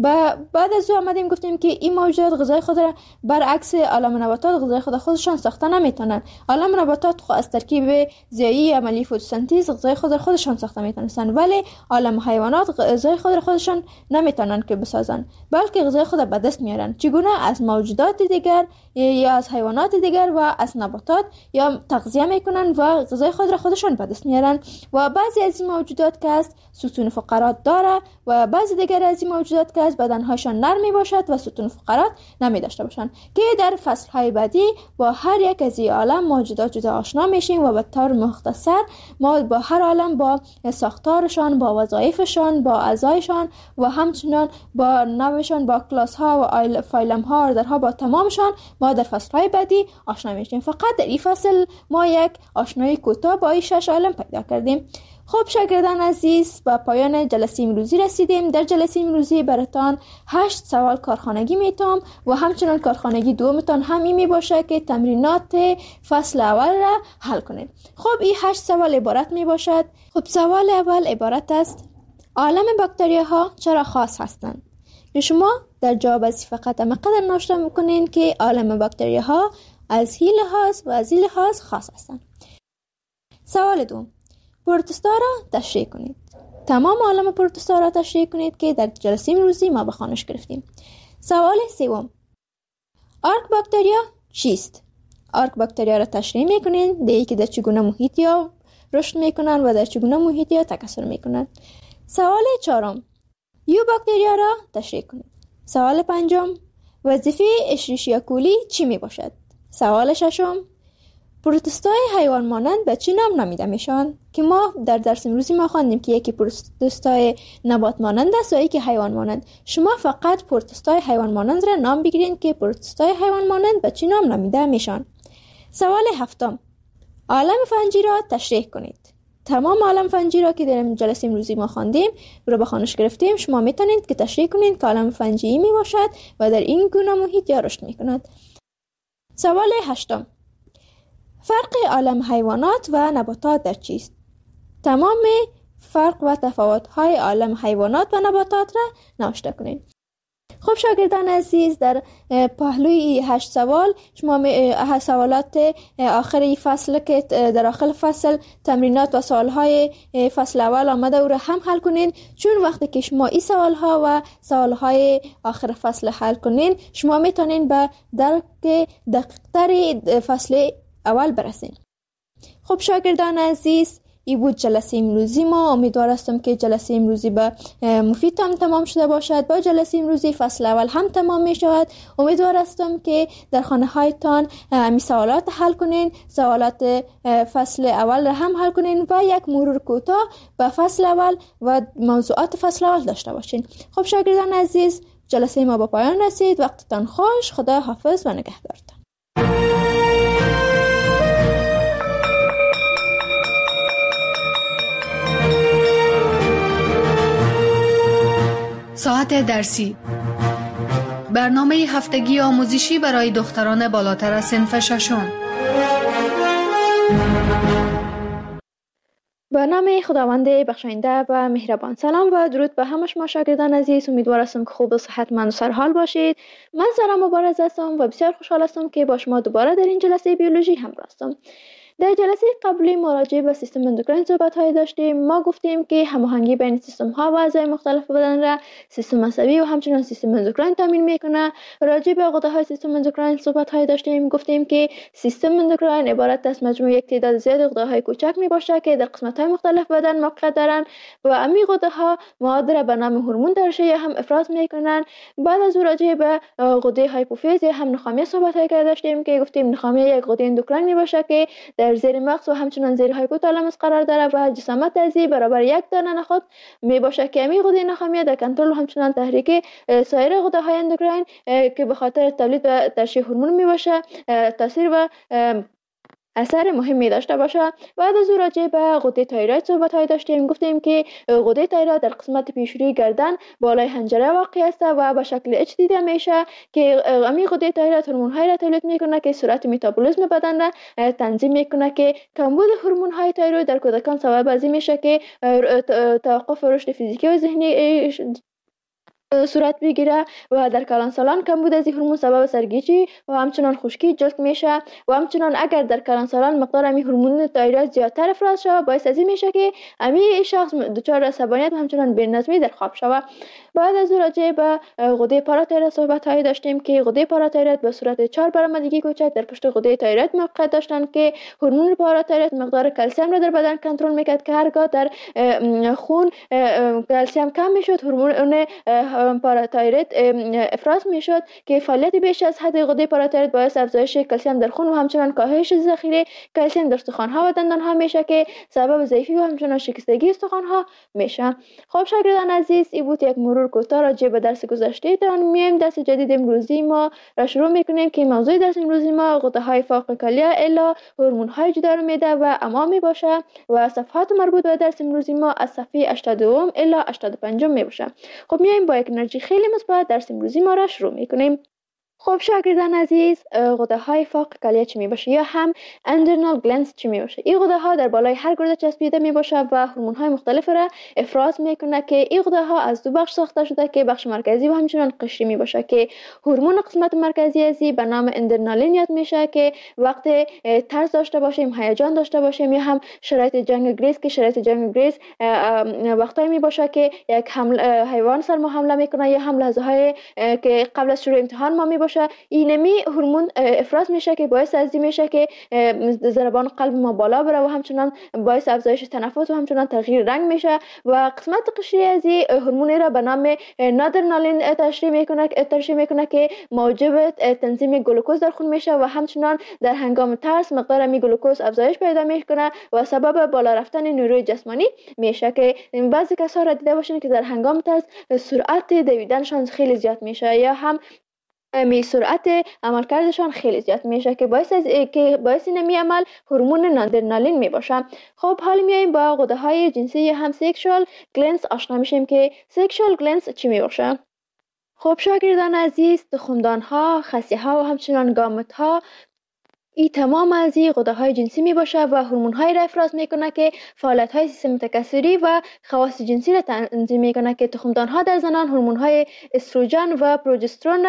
Speaker 4: بعد از او آمدیم گفتیم که این موجودات غذای خود را برعکس عالم نباتات غذای خودشان ساخته نمیتونن. عالم نباتات از ترکیب زیایی عملیه فتوسنتز غذای خودشان ساخته میتونن، ولی عالم حیوانات غذای خودشان نمیتونن که بسازن، بلکه غذای خود به دست میارن. چگونه؟ از موجودات دیگر یا از حیوانات دیگر و از نباتات یا تغذیه میکنن و غذای خودشان به دست میارن. و بعضی از این موجودات که است ستون فقرات داره و بعضی دیگر از این موجودات که است بدنهاشان نرم باشد و ستون فقرات نمی داشته باشن که در فصل های بعدی با هر یک از این عالم موجودات جدا آشنا میشیم و به طور مختصر ما با هر عالم با ساختارشان، با وظایفشان، با اعضایشان و همچنان با نوعشان، با کلاس ها و فایلم ها و درها با تمامشان ما در فصل های بعدی آشنا میشیم. فقط در این فصل ما یک آشنایی کوتاه با این 6 عالم پیدا کردیم. خب شاگردان عزیز، به پایان جلسه امروزی رسیدیم. در جلسه امروزی براتان 8 سوال کارخانگی میتونم و همچنان کارخانگی دومتان همین می باشه که تمرینات فصل اول را حل کنید. خب این 8 سوال عبارت می باشد. خب سوال اول عبارت است: عالم باکتریاها چرا خاص هستند؟ که شما در جواب از فقط مقدر نوشته میکنین که عالم باکتریاها از این لحاظ و از این لحاظ خاص هستند. سوال دوم: پروتوستا را تشریح کنید. تمام عالم پروتوستا را تشریح کنید که در جلسه امروزی ما به خوانش گرفتیم. سوال سوم: آرک باکتریا چیست؟ آرک باکتریا را تشریح میکنید، دیگه که در چگونه محیطی ها رشد میکنن و در چگونه محیطی ها تکثر میکنن. سوال چهارم: یو باکتریا را تشریح کنید. سوال پنجم: وظیفه اشریشیا کولی چی می باشد؟ سوال ششم: پروتوستای حیوان مانند به چی نام نامیده میشن؟ که ما در درس امروزی ما خواندیم که یکی پروتوستای نبات مانند است و یکی حیوان مانند. شما فقط پروتوستای حیوان مانند را نام بگیرید که پروتوستای حیوان مانند به چی نام نامیده میشن. سوال هفتم: عالم فنجی را تشریح کنید. تمام عالم فنجی را که در جلسه امروزی ما خواندیم رو به خوانش گرفتیم، شما میتونید که تشریح کنید که عالم فنجی می باشد و در این گونه محیط یا رشد میکند. سوال هشتم: فرق عالم حیوانات و نباتات در چیست؟ تمام فرق و تفاوت‌های عالم حیوانات و نباتات را نوشته کنید. خب شاگردان عزیز، در پهلوی 8 سوال شما سوالات آخری فصل که در آخر فصل تمرینات و سوالهای فصل اول آمده او را هم حل کنین، چون وقتی که شما این سوالها و سوالهای آخر فصل حل کنین شما میتونین به درک دقیق‌تر فصل اول برسین. خب شاگردان عزیز، این بود جلسه امروزی ما. امیدوار هستم که جلسه امروزی به مفید هم تمام شده باشد. با جلسه امروزی فصل اول هم تمام می شود. امیدوار هستم که در خانه هایتان می سوالات حل کنین، سوالات فصل اول را هم حل کنین و یک مرور کوتاه به فصل اول و موضوعات فصل اول داشته باشین. خب شاگردان عزیز، جلسه ما به پایان رسید. وقتتان خوش. خدا حافظ و نگهدارتان.
Speaker 3: ساعت درسی، برنامه هفتگی آموزشی برای دختران بالاتر از صنف ششم.
Speaker 4: به نام خداوند بخشاینده و مهربان. سلام و درود به همه شما شاگردان عزیز. امیدوار هستم که خوب و صحتمند و سرحال باشید. من سارا مبارز هستم و بسیار خوشحال هستم که با شما دوباره در این جلسه بیولوژی همراه هستم. در جلسه قبلی ما راجع به سیستم اندوکراین صحبت‌های داشتیم. ما گفتیم که هماهنگی بین سیستم‌ها و اعضای مختلف بدن را سیستم عصبی و همچنین سیستم اندوکراین تامین می‌کنه. راجع به غده‌های سیستم اندوکراین صحبت‌های داشتیم. گفتیم که سیستم اندوکراین عبارت از مجموعه یک تعداد زیاد غده‌های کوچک میباشه که در قسمت‌های مختلف بدن موقعیت دارند و امی غده‌ها مواد را به نام هورمون ترشح هم افراز می‌کنند. بعد از راجع به غده هایپوفیز هم نخامیه صحبت‌های داشتیم که گفتیم نخامیه یک غده اندوکراین میباشه که در زیر مغز و همچنان زیر هایپوتالاموس قرار داره و جسامت عضوی برابر یک دانه نخود میباشه که امی غده نخامیه در کنترل و همچنان تحریک سایر غده‌های اندوکراین که به خاطر تولید و ترشح هورمون میباشه تاثیر و اثر مهمی داشته باشه. بعد از راجع به غده تایروید صحبت‌های داشتیم. گفتیم که غده تایروید در قسمت پیشروی گردن بالای حنجره واقع است و به شکل اچ دیده میشه که امی غده تایروید هورمون‌های را تولید میکنه که سرعت متابولیسم بدن را تنظیم میکنه که کمبود هورمون‌های تایروید در کودکان سبب از این میشه که توقف رشد فیزیکی و ذهنی صورت بگیره و در کلانسالان کمبود از هورمون سبب سرگیجی و همچنان خشکی جلد میشه و همچنان اگر در کلانسالان مقدار امی هورمون تایروید زیادتر افراز شود باعث از این میشه که امی شخص دچار عصبانیت و همچنان بی‌نظمی در خواب شود. بعد از راجع به غده پاراتایروید صحبت‌های داشتیم که غده پاراتایروید به صورت 4 برآمدگی کوچک در پشت غده تایروید موقعیت داشتند که هورمون پاراتایروید مقدار کلسیم را در بدن کنترل میکرد که هرگاه در خون کلسیم کم میشد هورمون پاراتایروید افراز میشد که فعالیت بیش از حد غده پاراتایروید باعث افزایش کلسیم در خون و همچنان کاهش ذخیره کلسیم در استخوان‌ها و دندان‌ها میشه که سبب ضعیفی و همچنان شکستگی استخوان‌ها میشه. خب شاگردان عزیز، این بود یک مرور کوتاه راجع به درس گذشته. در آن میایم درس جدید امروزی ما را شروع میکنیم که موضوع درس امروزی ما غده‌های فوق کلیه الا هورمون‌های جدار معده و امعاء میباشه و صفحات مربوط به درس امروزی ما از صفحه 82 الا 85 میباشه. خب میایم با یک انرژی خیلی مثبت درس امروزی ما را شروع میکنیم. خب شاگردان عزیز، غده‌های فوق کلیه چی میباشه یا هم اندرنال گلندز چی میباشه؟ این غده‌ها در بالای هر گرده چسبیده میباشه و هورمون‌های مختلف را افراز میکنه که این غده‌ها از دو بخش ساخته شده که بخش مرکزی و همچنان قشری میباشه که هورمون قسمت مرکزی ازی به نام اندرنالین یاد میشه که وقت ترس داشته باشیم، هیجان داشته باشیم یا هم شرایط جنگ گریز که شرایط جنگ گریز وقتایی میباشه که یک حیوان سر ما حمله میکنه یا هم لحظه‌های که قبل از شروع امتحان ما میباشه اینمی هورمون افراز میشه که باعث از این میشه که ضربان قلب ما بالا بره و همچنان باعث افزایش تنفس و همچنان تغییر رنگ میشه و قسمت قشری از این هورمون را به نام نادرنالین ترشح میکنه که موجب تنظیم گلوکوز در خون میشه و همچنان در هنگام ترس مقدار می گلوکوز افزایش پیدا میکنه و سبب بالا رفتن نیروی جسمانی میشه که بعضی کسا را دیده باشین که در هنگام ترس سرعت دویدنشان خیلی زیاد میشه یا هم سرعت عملکردشان خیلی زیاد میشه که باعث نمی عمل هورمون نادرنالین میباشه. خب حالا میایم با غده‌های جنسی هم سکشوال گلندز آشنا میشیم که سکشوال گلندز چی میباشه. خب شاگردان عزیز، تخمدان‌ها، خصی‌ها و همچنان گامت‌ها این تمام از این غده‌های جنسی می باشه و هورمون‌هایی را افراز میکنه که فعالیت‌های سیستم تکثری و خواص جنسی را تنظیم میکنه که تخمدان‌ها در زنان هورمون‌های استروژن و پروژسترون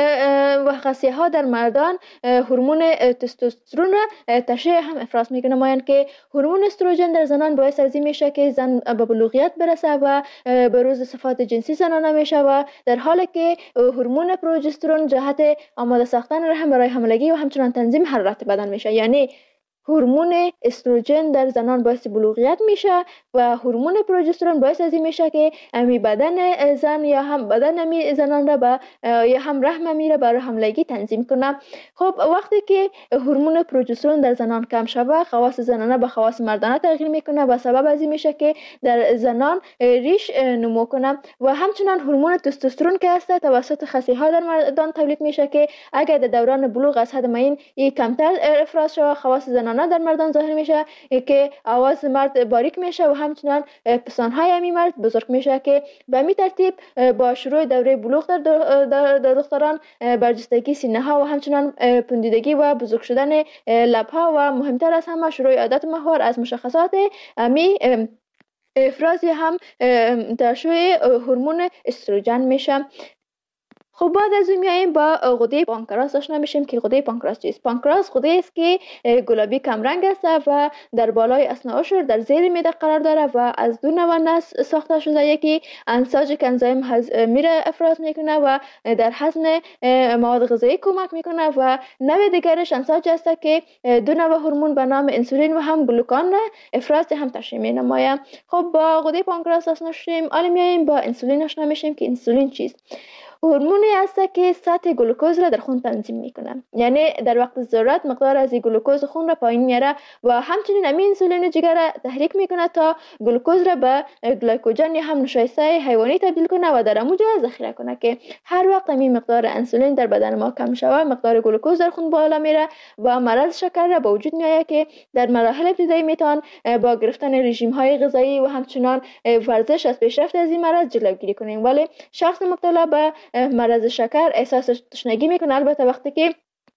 Speaker 4: و خصیه‌ها در مردان هورمون تستوسترون را تشریع هم افراز میکنه. مایان که هورمون استروژن در زنان باعث از این میشه که زن به بلوغیت برسه و بروز صفات جنسی زنانه میشه و در حالی که هورمون پروژسترون جهت آماده ساختن رحم برای حاملگی و همچنان تنظیم حرارت بدن میشه. یعنی هورمون استروژن در زنان باعث بلوغیت میشه و هورمون پروژسترون باعث از این میشه که امی بدن زن یا هم بدن امی زنان را یا هم رحم امی را برای حاملگی تنظیم کنه. خب وقتی که هورمون پروژسترون در زنان کم شوه، خواص زنانه به خواص مردانه تغییر میکنه و سبب از این میشه که در زنان ریش نمو کنه و همچنان هورمون تستوسترون که هست توسط خصیها در مردان تولید میشه که اگر در دوران بلوغ از حد معین کمتر افراز شوه، خواص زنانه در مردان ظاهر میشه که آواز مرد باریک میشه و همچنان پستانهای امی مرد بزرگ میشه که به می ترتیب با شروع دوره بلوغ در دختران برجستگی سینه ها و همچنان پوندیدگی و بزرگ شدن لب ها و مهمتر از همه شروع عادت ماهوار از مشخصات امی افرازی هم ترشح هورمون استروژن میشه. خب بعد از اون میایم با غده پانکراس آشنا میشیم که غده پانکراس چیست. پانکراس غده است که گلابی کم رنگ است و در بالای اثنی عشر در زیر معده قرار داره و از دو نوع نسج ساخته شده. یکی انساج که انزایم میره افراز میکنه و در هضم مواد غذایی کمک میکنه و نوع دیگرش انساج است که دو نوع هورمون به نام انسولین و هم گلوکان افراز هم تشریع مینماید. خب با غده پانکراس آشنا شدیم، حالا میایم با انسولین آشنا میشیم که انسولین چیست. هورمونی است که سطح گلوکوز را در خون تنظیم میکنه، یعنی در وقت ضرورت مقدار از گلوکوز خون را پایین میاره و همچنین انسولین جگر را تحریک میکنه تا گلوکوز را به گلیکوژن یا هم نشایسته حیوانی تبدیل کنه و در اموجه ذخیره کنه که هر وقت این مقدار انسولین در بدن ما کم شوه، مقدار گلوکوز در خون بالا میره و مرض شکر را به وجود میآید که در مراحل ابتدایی میتوان با گرفتن رژیم های غذایی و همچنان ورزش از پیشرفت از این مرض جلوگیری کنیم. ولی شخص مبتلا به مرض شکر احساس تشنگی میکنه، البته وقتی که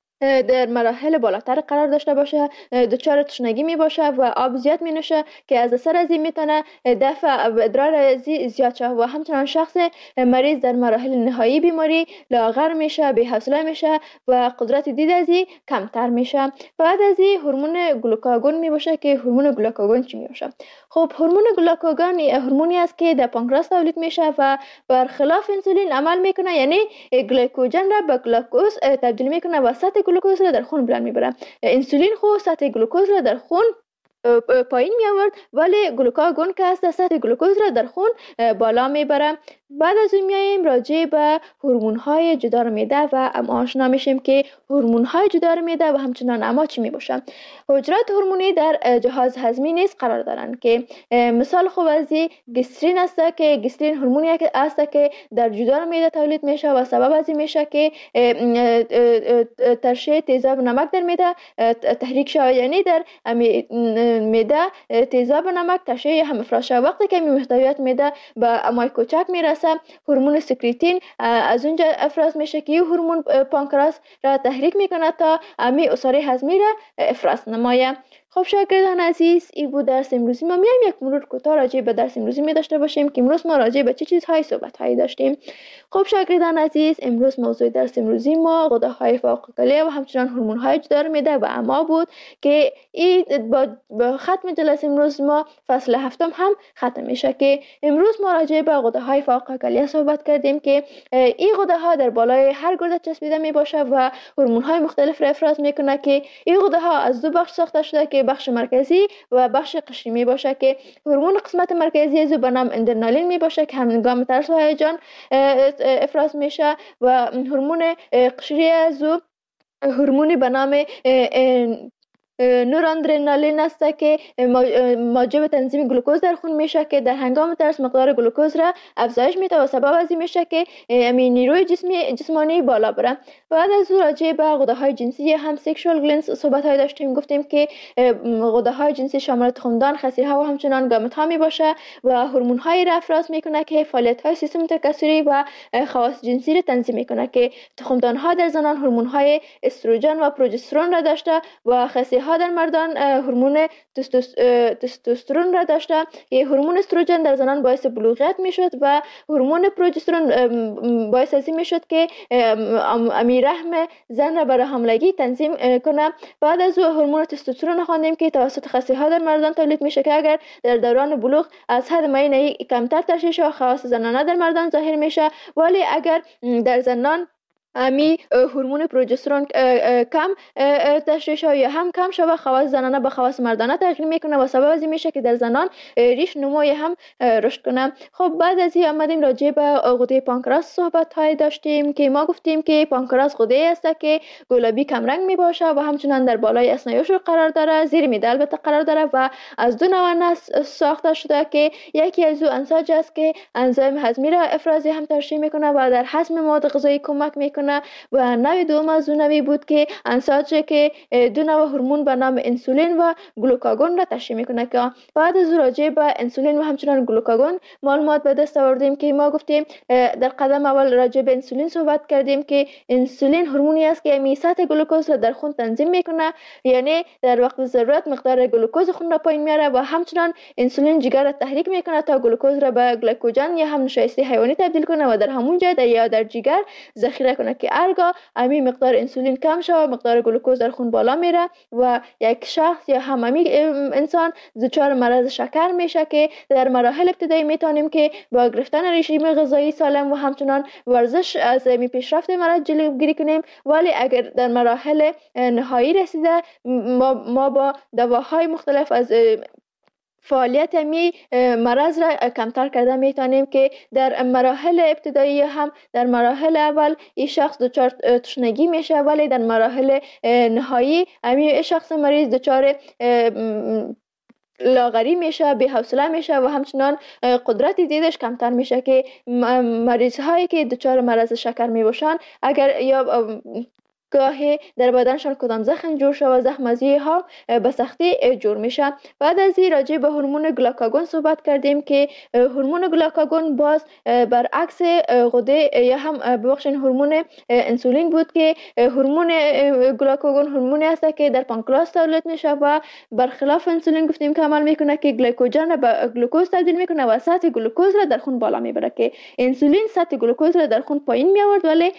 Speaker 4: در مراحل بالاتر قرار داشته باشه دچار تشنگی می باشه و آب زیاد می نوشه که از اثر از این میتونه دفع ادرار زیاد شه و همچنان شخص مریض در مراحل نهایی بیماری لاغر میشه، بی‌حوصله میشه و قدرت دید از این کمتر میشه. بعد از این هورمون گلوکاگون می باشه که هورمون گلوکاگون چی می باشه؟ خب هورمون گلوکاگون هورمونی است که در پانکراس تولید میشه و برخلاف انسولین عمل میکنه، یعنی گلیکوژن را به گلوکوز تبدیل میکنه و سطح گلوکوز را در خون بلند میبره. انسولین خو سطح گلوکوز را در خون پایین می آورد، ولی گلوکاگون که است سطح گلوکوز را در خون بالا میبره. بعد از اون میایم راجع به هورمون‌های جدار معده و آشنا میشیم که هورمون‌های جدار معده و همچنان اما چی میباشن. حجرات هورمونی در جهاز هضمی نیز قرار دارند که مثال خوب از گسترین است که گسترین هورمونی است که در جدار معده تولید میشه و سبب از این میشه که ترشح تیزاب نمک در معده تحریک شود، یعنی در معده تیزاب نمک ترشح هم افراز شود. وقتی که محتویات معده به امای کوچک میرسه هورمون سکریتین از اونجا افراز میشه که این هورمون پانکراس را تحریک میکنه تا امی عصاره هضمی را افراز نمایه. خب شاگردان عزیز، این بود درس امروزی ما. میایم یک مرور کوتاه راجع به درس امروزی می داشته باشیم که امروز ما راجع به چه چیزهای صحبت هایی داشتیم. خب شاگردان عزیز، امروز موضوع درس امروزی ما غده های فوق کلیه و همچنان هورمون های جدار معده و اما بود که این با ختم جلسه امروز ما فصل هفتم هم ختم میشه که امروز ما راجع به غده های فوق کلیه صحبت کردیم که این غده ها در بالای هر گرده چسبیده می باشه و هورمون های مختلف را افراز میکنه که این غده ها از دو بخش ساخته شده که بخش مرکزی و بخش قشری می باشه که هورمون قسمت مرکزی از به نام ادرنالین می باشه که هنگام ترس و هیجان افراز میشه و هورمون قشری از هورمونی به نام نورادرنالین است که موجب تنظیم گلوکوز در خون میشه که در هنگام ترس مقدار گلوکوز را افزایش میده و سبب از این میشه که نیروی جسمانی بالا بره. بعد از راجع به غده های جنسی هم سکشوال گلندز صحبت های داشتیم، گفتیم که غده های جنسی شامل تخمدان، خصیه ها و همچنان گامت ها می باشه و هورمون های را افراز میکنه که فعالیت های سیستم تکثری و خواص جنسی را تنظیم میکنه که تخمدان ها در زنان هورمون های استروژن و پروژسترون را داشته و خصیه ها در مردان هورمون تستوسترون را داشته. یه هورمون استروژن در زنان باعث بلوغیت میشد و هورمون پروژسترون باعث از این میشد که رحم زن را برای حاملگی تنظیم کنه. بعد از هورمون تستوسترون خواندیم که توسط خصیه ها در مردان تولید میشه که اگر در دوران بلوغ از حد معین کمتر ترشح و خواص زنانه در مردان ظاهر میشه، ولی اگر در زنان هورمون پروژسترون کم تشریح شود یا هم کم شود، خواص زنانه به خواص مردانه تغییر میکنه و سبب از این میشه که در زنان ریش نموی هم رشد کنه. خب بعد از این آمدیم راجع به غده پانکراس صحبت های داشتیم که ما گفتیم که پانکراس غده است که گلابی کم رنگ می باشه و همچنان در بالای اثنای عشر قرار داره، زیر معده البته قرار داره و از دو نوع ساخته شده که یکی از او انساج است که انزیم هضمی را افرازی هم ترشح میکنه و در هضم مواد غذایی کمک میکنه و نوع دوم از اون نوعی بود که انساجی که دو نوع هورمون به نام انسولین و گلوکاگون را تشریح میکنه. که بعد از راجع به انسولین و همچنان گلوکاگون معلومات به دست آوردیم که ما گفتیم در قدم اول راجع به انسولین صحبت کردیم که انسولین هورمونی است که سطح گلوکوز را در خون تنظیم میکنه، یعنی در وقت ضرورت مقدار گلوکوز خون را پایین میاره و همچنان انسولین جگر را تحریک میکنه تا گلوکوز را به گلیکوژن یا هم نشایسته حیوانی تبدیل کنه و در همون جای یا در جگر ذخیره کنه که هرگاه مقدار انسولین کم شود مقدار گلوکوز در خون بالا میره و یک شخص یا هم انسان دچار مرض شکر میشه که در مراحل ابتدایی میتونیم که با گرفتن رژیم غذایی سالم و همچنان ورزش از پیشرفت مرض جلوگیری کنیم، ولی اگر در مراحل نهایی رسیده ما با دواهای مختلف از فعالیت مرض را کمتر کرده میتونیم که در مراحل ابتدایی هم در مراحل اول این شخص دچار تشنگی میشه، ولی در مراحل نهایی این شخص مریض دچار لاغری میشه، بی حوصله میشه و همچنان قدرت دیدش کمتر میشه که مریض هایی که دچار مرض شکر میباشن اگر یا گاهی در بدنشان کدام زخم جور شد و زخم از ها به سختی جور میشه. بعد از این راجع به هورمون گلوکاگون صحبت کردیم که هورمون گلوکاگون باز برعکس غده یا هم ببخشید هورمون انسولین بود که هورمون گلوکاگون هورمونی است که در پانکراس تولید میشه و برخلاف انسولین گفتیم که عمل میکنه که گلیکوژن را به گلوکوز تبدیل میکنه و سطح گلوکوز را در خون بالا میبره که انسولین سطح گلوکوز را در خون پایین می آورد، ولی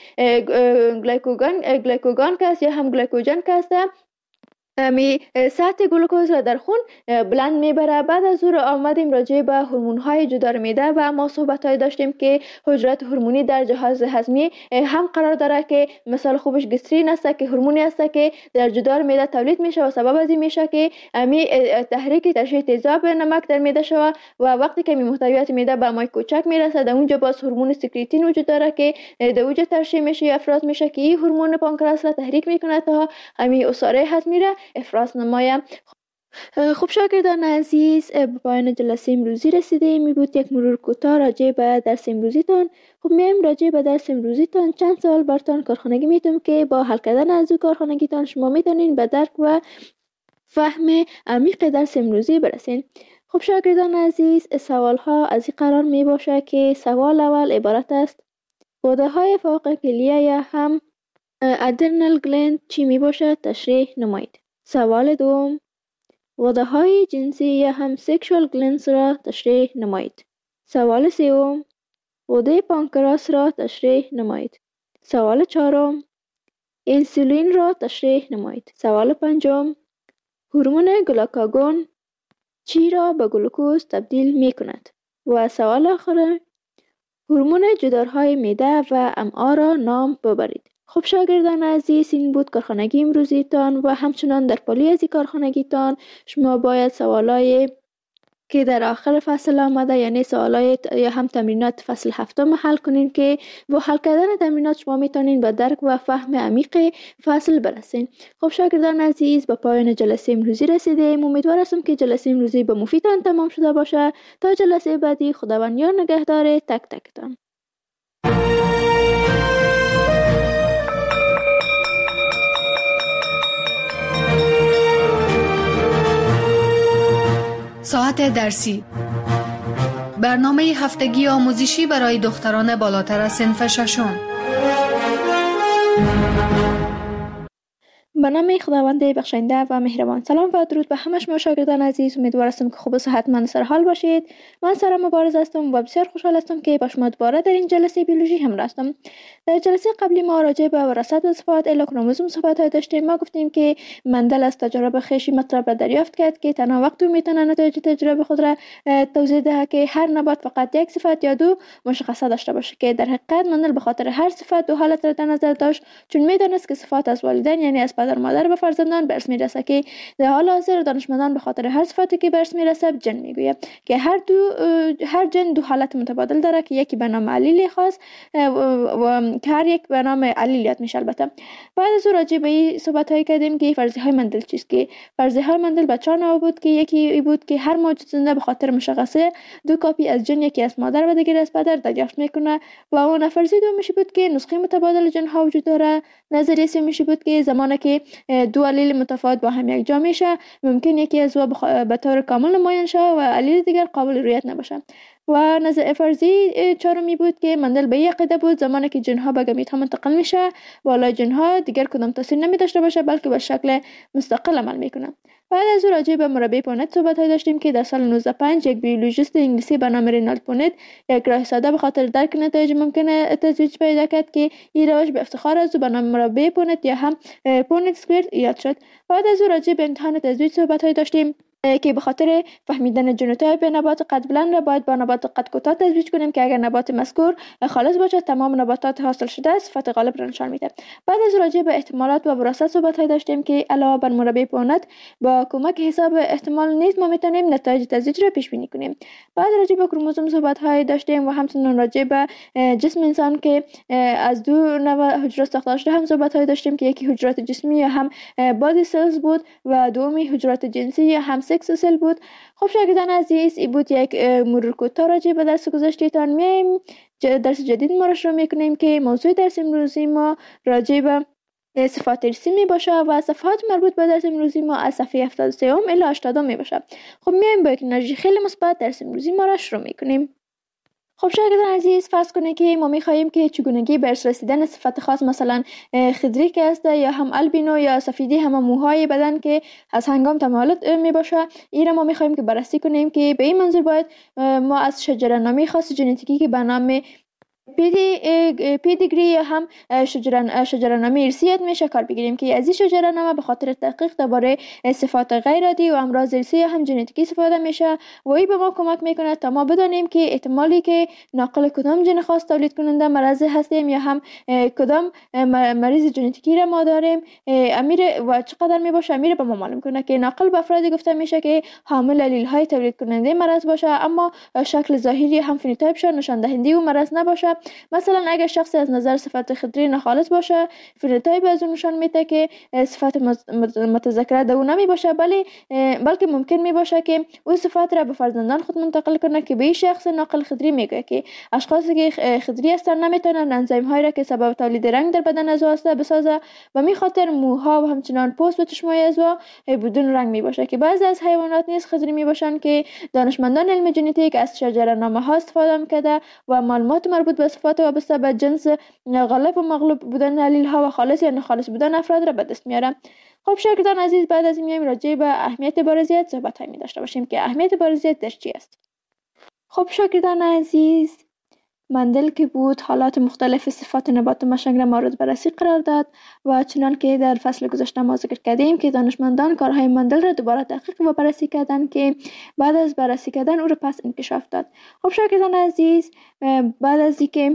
Speaker 4: گلیکوژن که است یا هم گلیکوژن که است سطح گلوکوز را در خون بلند میبره. بعد از او آمدیم راجع به هورمون های جدار معده و ما صحبت های داشتیم که حجرات هورمونی در جهاز هضمی هم قرار داره که مثال خوبش گسترین است که هورمونی است که در جدار معده تولید میشه و سبب از این میشه که تحریک ترشح تیزاب نمک در معده شود و وقتی که محتویات معده به مای کوچک میرسه در اونجا باز هورمون سکریتین وجود داره که در اونجا ترشح میشه یا افراز میشه که این هورمون پانکراس را تحریک میکنه تا عصاره هضمی را افراز نمایم. خب شاگردان عزیز، به پایان جلسه امروزی رسیدیم. می بود یک مرور کوتاه راجع به درس امروزیتان. خب میایم راجع به درس امروزیتان چند سوال براتون کارخانگی میتونم که با حل کردن از کارخانگیتان شما میتونین به درک و فهم عمیق درس امروزی برسین. خب شاگردان عزیز، سوال ها از این قرار می باشه که سوال اول عبارت است: غده های فوق کلیه یا هم ادرنال گلند چی می باشه؟ تشریح نمایید. سوال دوم: غده های جنسی یا هم سکشوال گلندز را تشریح نمایید. سوال سوم: غده پانکراس را تشریح نمایید. سوال چهارم: انسولین را تشریح نمایید. سوال پنجم: هورمون گلوکاگون چی را به گلوکوز تبدیل می کند؟ و سوال آخر: هورمون جدارهای معده و امعا را نام ببرید. خب شاگردان عزیز، این بود کارخانگی امروزیتان و همچنان در پالی از این کارخانگیتان شما باید سوالای که در آخر فصل آمده، یعنی سوالای یا هم تمرینات فصل هفتم حل کنین که با حل کردن تمرینات شما میتونین به درک و فهم عمیق فصل برسین. خب شاگردان عزیز، به پایان جلسه امروزی رسیدیم. امیدوار هستم که جلسه امروزی به مفیدتان تمام شده باشه. تا جلسه بعدی، خداوند یار نگهدار تک تکتان.
Speaker 3: ساعت درسی، برنامه هفتگی آموزشی برای دختران بالاتر از صنف ششم.
Speaker 4: به نام خداوند بخشنده و مهربان. سلام و درود به همه شما شاگردان عزیز. امیدوار هستم که خوب و صحتمند سر حال باشید. من سارا مبارز هستم و بسیار خوشحال هستم که با شما دوباره در این جلسه بیولوژی همراه هستم. در جلسه قبلی ما راجع به وراثت و صفات الکروموزوم صحبت داشتیم. ما گفتیم که مندل از تجربه خویشی مطلب را دریافت کرد که تنها وقتی میتونه نتایج تجربه خود را توضیح دهد که هر نبات فقط یک صفت یا دو مشخصه داشته باشه، که در حقیقت مندل به خاطر هر صفت دو حالت را در نظر داشت، چون میدانست که صفات از والدین یعنی از پدر و مادر به فرزندان به ارث میرسه، که در حال حاضر دانشمندان به خاطر هر صفتی که به ارث میرسه جن میگوید که هر جن دو حالت متبادل داره، که یکی به نام علیل خاص و که هر یک به نام علیل یاد میشه. البته بعد از راجع به این صحبت های کردیم که فرضیه های مندل چیست، که فرضیه های مندل به 4 نوع بود، که یکی بود که هر موجود زنده به خاطر مشخصه دو کاپی از جن، یکی از مادر و دیگری از پدر دریافت میکنه، و اون فرضیه دوم بود که نسخه متبادل جن ها وجود داره. نظریه سوم بود که زمانی که دو علیل متفاوت با هم یک جا میشه، ممکن یکی از به طور کامل نمایان شه و علیل دیگر قابل رؤیت نباشه. و نظر فرضی چهارمی بود که مندل به یک عقیده بود زمانی که جنها به گمیت ها منتقل میشه، بالای جنها دیگر کدام تاثیر نمی داشته باشه، بلکه به شکل مستقل عمل میکنه. بعد از او راجع به مربی پونت صحبت های داشتیم که در سال 1905 یک بیولوژیست انگلیسی به نام رینالد پونت یک راه ساده به خاطر درک نتایج ممکنه تزویج پیدا کرد، که این روش به افتخار از او به نام مربی پونت یا هم پونت سکوئر یاد شد. بعد از او راجع به امتحان تزویج صحبت های داشتیم که به خاطر فهمیدن ژنوتایپ نبات قد بلند را باید با نبات قد کوتاه تزویج کنیم، که اگر نبات مذکور خالص باشد تمام نباتات حاصل شده صفت غالب را نشان میده. بعد از راجع به احتمالات و وراثت صحبت های داشتیم که علاوه بر مربی پونت با کمک حساب احتمال نیز ما میتونیم نتایج تزویج را پیش بینی کنیم. بعد راجع به کروموزوم صحبت های داشتیم و همچنین راجع به جسم انسان که از دو نوع حجرات ساخته شده هم صحبت های داشتیم، که یکی حجرات جسمی یا هم بادی سلز بود و دومی حجرات جنسی یا هم سکس سل بود. خب شاگردان عزیز، این بود یک مرور کوتاه راجع به درس گذشته‌تان. میایم درس جدید ما را شروع میکنیم که موضوع درس امروزی ما راجع به صفات ارثی می باشه و صفات مربوط به درس امروزی ما از صفحه 73 الی 80 می باشه. خب میایم با یک انرژی خیلی مثبت درس امروزی ما را شروع میکنیم. خب شاگردان عزیز، فرض کنید که ما می‌خواهیم که چگونگی به ارث رسیدن صفت خاص مثلا خضری که است یا هم البینو یا سفیدی هم موهای بدن که از هنگام تمالد می باشه، این را ما می‌خواهیم که بررسی کنیم، که به این منظور باید ما از شجره نامی خاص ژنتیکی که به نام پیدیگری یا هم شجره نامی ارثیت میشه کار بگیریم، که از این شجره نامه به خاطر تحقیق درباره صفات غیر عادی و امراض ارثی یا هم ژنتیکی استفاده میشه و این به ما کمک میکنه تا ما بدانیم که احتمالی که ناقل کدام ژن خاص تولید کننده مرض هستیم یا هم کدام مریض ژنتیکی را ما داریم امیر و چقدر میباشه، امیر به ما معلوم کنه، که ناقل به افرادی گفته میشه که حامل الیل های تولید کننده مرض باشه، اما شکل ظاهری هم فنوتایپش نشان دهنده او مرض نباشه. مثلا اگر شخصی از نظر صفت خضری ناخالص باشه، فنوتایپ از اون نشان میده که صفت متذکره در اون نمی باشه، بلکه ممکن می باشه که او صفت را به فرزندان خود منتقل کنه، که به این شخص ناقل خضری میگه که اشخاصی که خضری هستن نمیتونن انزیم هایی را که سبب تولید رنگ در بدن از هسته بسازه و می خاطر موها و همچنان پوست و چشمای از بدون رنگ می باشه، که بعضی از حیوانات نیز خضری می باشن، که دانشمندان علم ژنتیک از شجره نامه ها استفاده میکرده و معلومات مربوط به صفات وابسته به جنس غالب و مغلوب بودن علیل ها و خالص یا ناخالص بودن افراد را به دست میاره. خب شاگردان عزیز، بعد از این میایم راجع به اهمیت بارزیت صحبت هایی می داشته باشیم، که اهمیت بارزیت در چی است. خب شاگردان عزیز، مندل که بود حالات مختلف صفات نبات و مشنگ را مورد بررسی قرار داد و چنان که در فصل گذشته ما ذکر کردیم که دانشمندان کارهای مندل را دوباره تحقیق و بررسی کردند، که بعد از بررسی کردن او را پس انکشاف داد. خب شاگردان عزیز، بعد از اینکه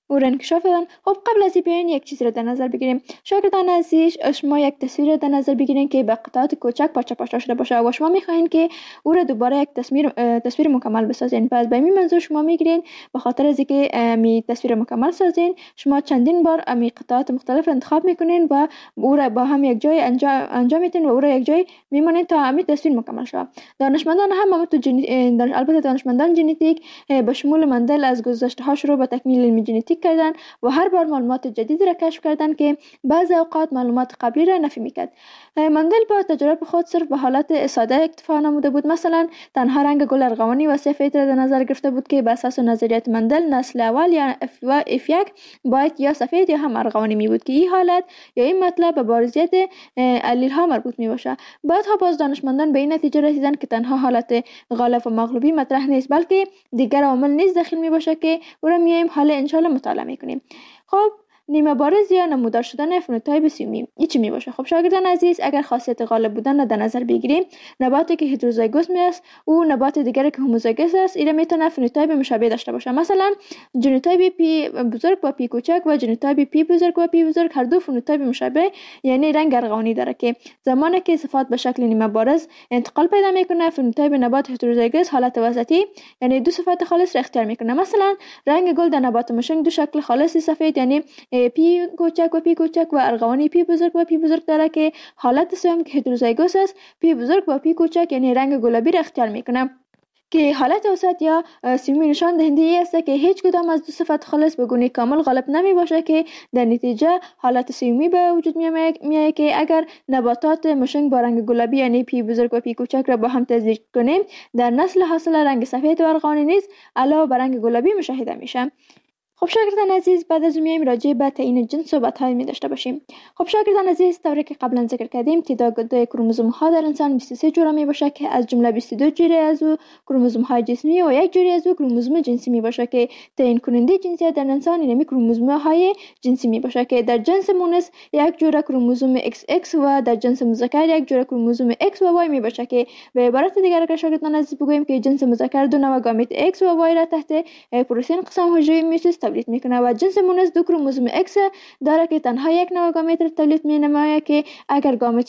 Speaker 4: او را انکشاف دادن. خب قبل از این بیاین یک چیز را در نظر بگیریم. شاگردان عزیز، شما یک تصویر را در نظر بگیرین که به قطعات کوچک پارچه پارچه شده باشه و شما میخواین که او را دوباره یک تصویر مکمل بسازین. پس به این منظور شما میگیرین به خاطر از اینکه می تصویر مکمل سازین، شما چندین بار می قطعات مختلف انتخاب میکنین و او را با هم یک جای انجام میدین و او را یک جای میمونین تا همین تصویر مکمل شه. دانشمندان هم البته دانشمندان ژنتیک به شمول مندل از گذشته ها شروع به تکمیل علم ژنتیک کردن و هر بار معلومات جدید را کشف کردن که بعضی اوقات معلومات قبلی را نفی میکرد. مندل با تجربه خود صرف به حالت ساده اکتفا نموده بود. مثلا تنها رنگ گل ارغوانی و سفید را در نظر گرفته بود که بر اساس نظریات مندل نسل اول یا F1 باید یا سفید یا هم ارغوانی می بود که این حالت یا این مطلب به بارزیت علیل ها مربوط می باشه. بعدها باز دانشمندان به این نتیجه رسیدن که تنها حالت غالب و مغلوبی مطرح نیست، بلکه دیگر عوامل نیز داخل می باشه که او را میایم حالا ان شاء الله مطالعه میکنیم. خب نیمه بارز یا نمودار شدن فنوتایپ سیومی این چی می باشه؟ خب شاگردان عزیز، اگر خاصیت غالب بودن را در نظر بگیریم، نباتی که هتروزایگوس می است و نبات دیگری که هوموزایگوس است، این میتونه فنوتایپ مشابه داشته باشه. مثلا ژنوتایپ پی بزرگ و پی کوچک و ژنوتایپ پی بزرگ و پی بزرگ هر دو فنوتایپ مشابه یعنی رنگ ارغوانی داره که زمانی که صفات به شکل نیمه بارز انتقال پیدا میکنه، فنوتایپ نبات هتروزایگوس حالت وسطی یعنی دو صفات خالص را اختیار میکنه. مثلا رنگ گل در نبات مشنگ دو شکل خالص سفید یعنی پی کوچک و پی کوچک و ارغوانی پی بزرگ و پی بزرگ داره که حالت سوم که هتروزایگوس است، پی بزرگ و پی کوچک یعنی رنگ گلابی را اختیار میکنه که حالت وسط یا سیومی نشان دهنده ای است که هیچ کدام از دو صفت خالص به گونه کامل غالب نمی باشه که در نتیجه حالت سیومی به وجود میآید که اگر نباتات مشنگ با رنگ گلابی یعنی پی بزرگ و پی کوچک را با هم تزریق کنیم، در نسل حاصل رنگ سفید و ارغوانی نیز علاوه بر رنگ گلابی مشاهده میشه. خب شاگردان عزیز، بعد از میایم راجع به تعیین جنس صحبت های می داشته باشیم. خب شاگردان عزیز، طوری که قبلا ذکر کردیم تعداد کروموزوم ها در انسان 23 جوره می باشه که از جمله 22 جوره از او کروموزوم های جسمی و یک جوره از او کروموزوم جنسی می باشه که تعیین کننده جنسیت در انسان اینمی کروموزوم های جنسی می باشه که در جنس مونس یک جوره کروموزوم XX و در جنس مذکر یک جوره کروموزوم X و Y می باشه که به عبارت دیگر اگر شاگردان عزیز بگوییم که جنس مذکر دو نوع گامیت X و Y را تحت پروتئین قسم حجره میوسیس تولید میکنه و جنس مونس دو کروموزوم X داره که تنها یک نوع گامیت را تولید مینماید که اگر گامیت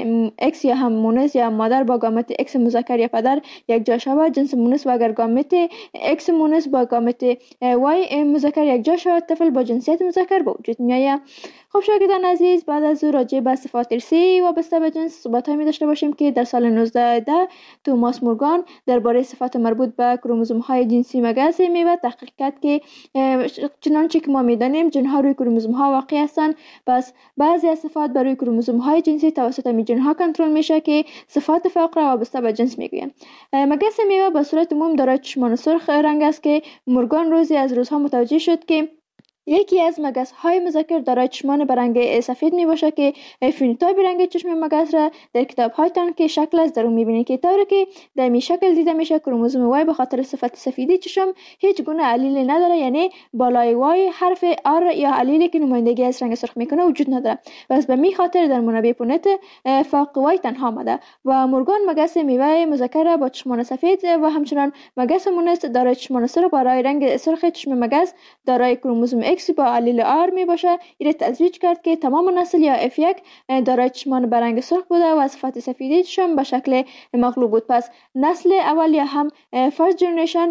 Speaker 4: X یا هم مونس یا مادر با گامیت X مذکر یا پدر یک جا شود جنس مونس و اگر گامیت X مونس با گامیت Y مذکر یک جا شود طفل با جنسیت مذکر به وجود میآید. خب شاگردان عزیز، بعد از راجع به صفات ارثی وابسته به جنس صحبت‌هایی می داشته باشیم که در سال 1910 توماس مورگان درباره صفات مربوط به کروموزوم‌های جنسی مگس میوه تحقیق کرد که چنانچه که ما می‌دانیم ژن‌ها روی کروموزوم‌ها واقع هستند، پس بعضی از صفات بر روی کروموزوم‌های جنسی توسط همین ژن‌ها کنترل میشه که صفات فقط وابسته به جنس میگویند. مگس میوه به صورت عموم دارای چشمان سرخ رنگ است که مورگان روزی از روزها متوجه شد که یکی از مگس های مذکر دارای چشمان به رنگ سفید می باشه که فنوتایپ رنگ چشم مگس را در کتاب هایتان که شکل از درون می بینید که طوری که در می شکل دیده میشه کروموزوم وای به خاطر صفت سفیدی چشم هیچ گونه علیل نداره، یعنی بالای وای حرف آر یا علیلی که نمایندگی از رنگ سرخ میکنه وجود نداره. بس به می خاطر در منابع پونت فاق وای تنها آمده و مورگان مگس میوه مذکر با چشمان سفید و همچنان مگس مونس دارای چشمان سرخ برای رنگ سرخ چشم مگس دارای کروموزوم X با علیل R می باشه. این تزویج کرد که تمام نسل یا F1 دارای چشمان به رنگ سرخ بوده و صفت سفیدی چشم به شکل مغلوب بود. پس نسل اول یا هم فرست جنریشن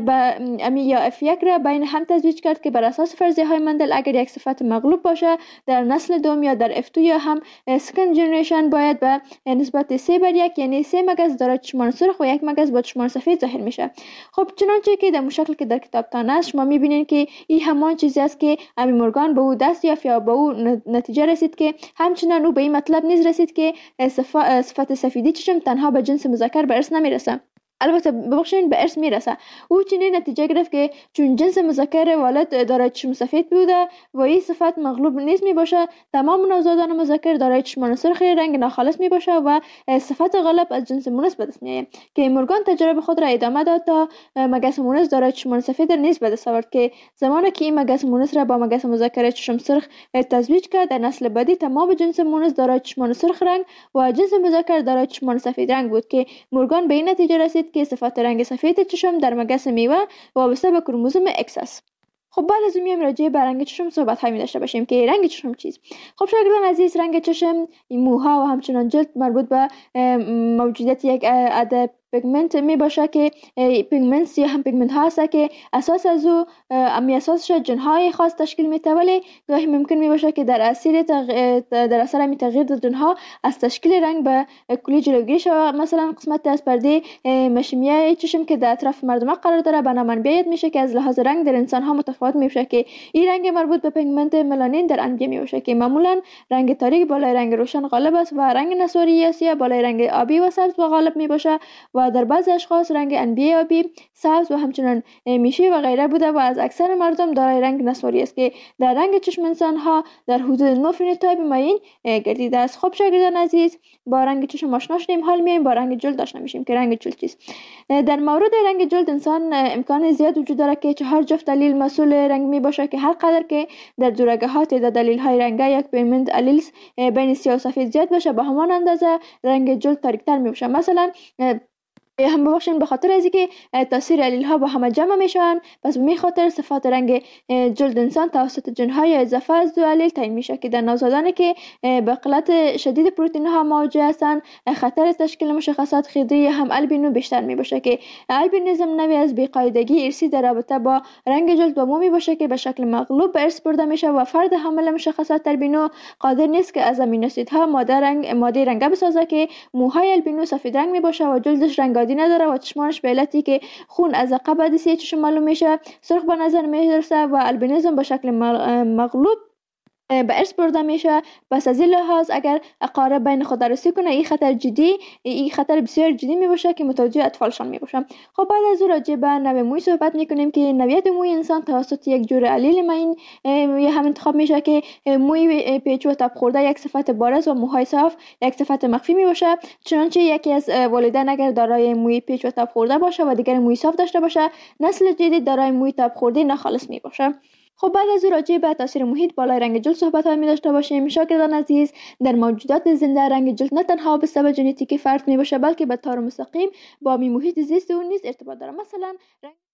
Speaker 4: یا F1 را بین هم تزویج کرد که بر اساس فرضیه های مندل اگر یک صفت مغلوب باشه در نسل دوم یا در F2 یا هم سکند جنریشن باید به نسبت 3:1 یعنی 3 مگس دارای چشمان سرخ و یک مگس با چشمان سفید ظاهر میشه. خب چنانچه که در شکل که در کتابتان است شما میبینید که این همان چیزی است که امی مورگان به او دست یافت یا به او نتیجه رسید که همچنان او به این مطلب نیز رسید که صفت سفیدی چشم تنها به جنس مذکر به ارث نمیرسه، البته ببخشید به ارث میرسه. او چنین نتیجه گرفت که چون جنس مذکر والد دارای چشم سفید بوده و این صفت مغلوب نیست می باشه، تمام نوزادان مذکر دارای چشمان سرخ رنگ ناخالص می باشه و صفت غالب از جنس مونس به دست میآید که مورگان تجربه خود را ادامه داد تا مگس مونس دارای چشمان سفید نیز به دست آورد که زمانی که این مگس مونس را با مگس مذکر چشم سرخ تزویج کرد در نسل بعدی تمام جنس مونس دارای چشمان سرخ رنگ و جنس مذکر دارای چشمان سفید رنگ بود که مورگان به این نتیجه رسید که صفت رنگ سفید چشم در مگس میوه وابسته به کروموزوم X است. خب بعد از اون میایم راجع به رنگ چشم صحبت هایی داشته باشیم که رنگ چشم چیست. خب شاگردان عزیز، رنگ چشم، موها و همچنان جلد مربوط به موجودیت یک عده پیگمنت می باشه که پیگمنت یا هم پیگمنت ها هست که اساس از او اساسش جنهای خاص تشکیل میده، ولی گاهی ممکن می باشه که در اثر می تغییر در جنها از تشکیل رنگ به کلی جلوگیری شود. مثلا قسمت از پرده مشیمیه چشم که در اطراف مردم قرار داره به نام انبیاء میشه که از لحاظ رنگ در انسان ها متفاوت میشه که این رنگ مربوط به پیگمنت ملانین در انبیاء می باشه که معمولا رنگ تاریک بالای رنگ روشن غالب است و رنگ نسواری یا سیاه بالای رنگ آبی و سبز و غالب می باشه و در بعضی اشخاص رنگ انبیاء آبی، سبز و همچنان میشی و غیره بوده و از اکثر مردم دارای رنگ نسواری است که در رنگ چشم انسان ها در حدود 9 فنوتایپ معین گردیده است. خب شاگردان عزیز، با رنگ چشم آشنا شدیم، حال میایم با رنگ جلد آشنا میشیم که رنگ جلد چیست. در مورد رنگ جلد انسان امکان زیاد وجود داره که 4 جفت دلیل مسئول رنگ می باشه که هر قدر که در دورگهات تعداد دلیل های رنگ یک پیگمنت الیلز بین سیاه و سفید زیاد باشه به همان اندازه رنگ جلد تاریک‌تر می باشه. مثلا هم ببخشین به خاطر از اینکه تاثیر الیل ها با هم جمع میشن، پس به خاطر صفات رنگ جلد انسان توسط جنهای اضافه از دو الیل تعیین میشه که در نوزادانی که به قلت شدید پروتئین ها مواجه هستند خطر تشکیل مشخصات خیدی هم البینو بیشتر می باشه که البینیسم نوعی از بی‌قاعدگی ارثی در رابطه با رنگ جلد عمومی باشه که به شکل مغلوب به ارث برده میشه و فرد حامل مشخصات البینو قادر نیست که از امینو اسیدها ماده رنگ بسازه که موهای البینو سفید رنگ می باشه و جلدش رنگ نداره و چشمانش به علتی که خون از عقب حادثه چشم معلوم میشه سرخ به نظر میرسه و البینیسم به شکل مغلوب به ارث برده میشه. پس از این لحاظ اگر اقارب بین خود درستی کنه این خطر بسیار جدی می باشه که متوجه اطفالشان می باشه. خب بعد از او راجع به نوع موی صحبت میکنیم که نوعیت موی انسان توسط یک جور الیل معین هم انتخاب میشه که موی پیچ و تاب خورده یک صفت بارز و موهای صاف یک صفت مخفی می باشه. چنانچه یکی از والدین اگر دارای موی پیچ و تاب خورده باشه و دیگر موی صاف داشته باشه، نسل جدید دارای موی تاب خورده ناخالص می باشه. خب بعد از او راجع به تاثیر محیط بالای رنگ جلد صحبت می داشته باشیم. شاگردان عزیز، در موجودات زنده رنگ جلد نه تنها به سبب ژنتیکی فرد می باشه بلکه به طور مستقیم با محیط زیست اون نیز ارتباط داره. مثلا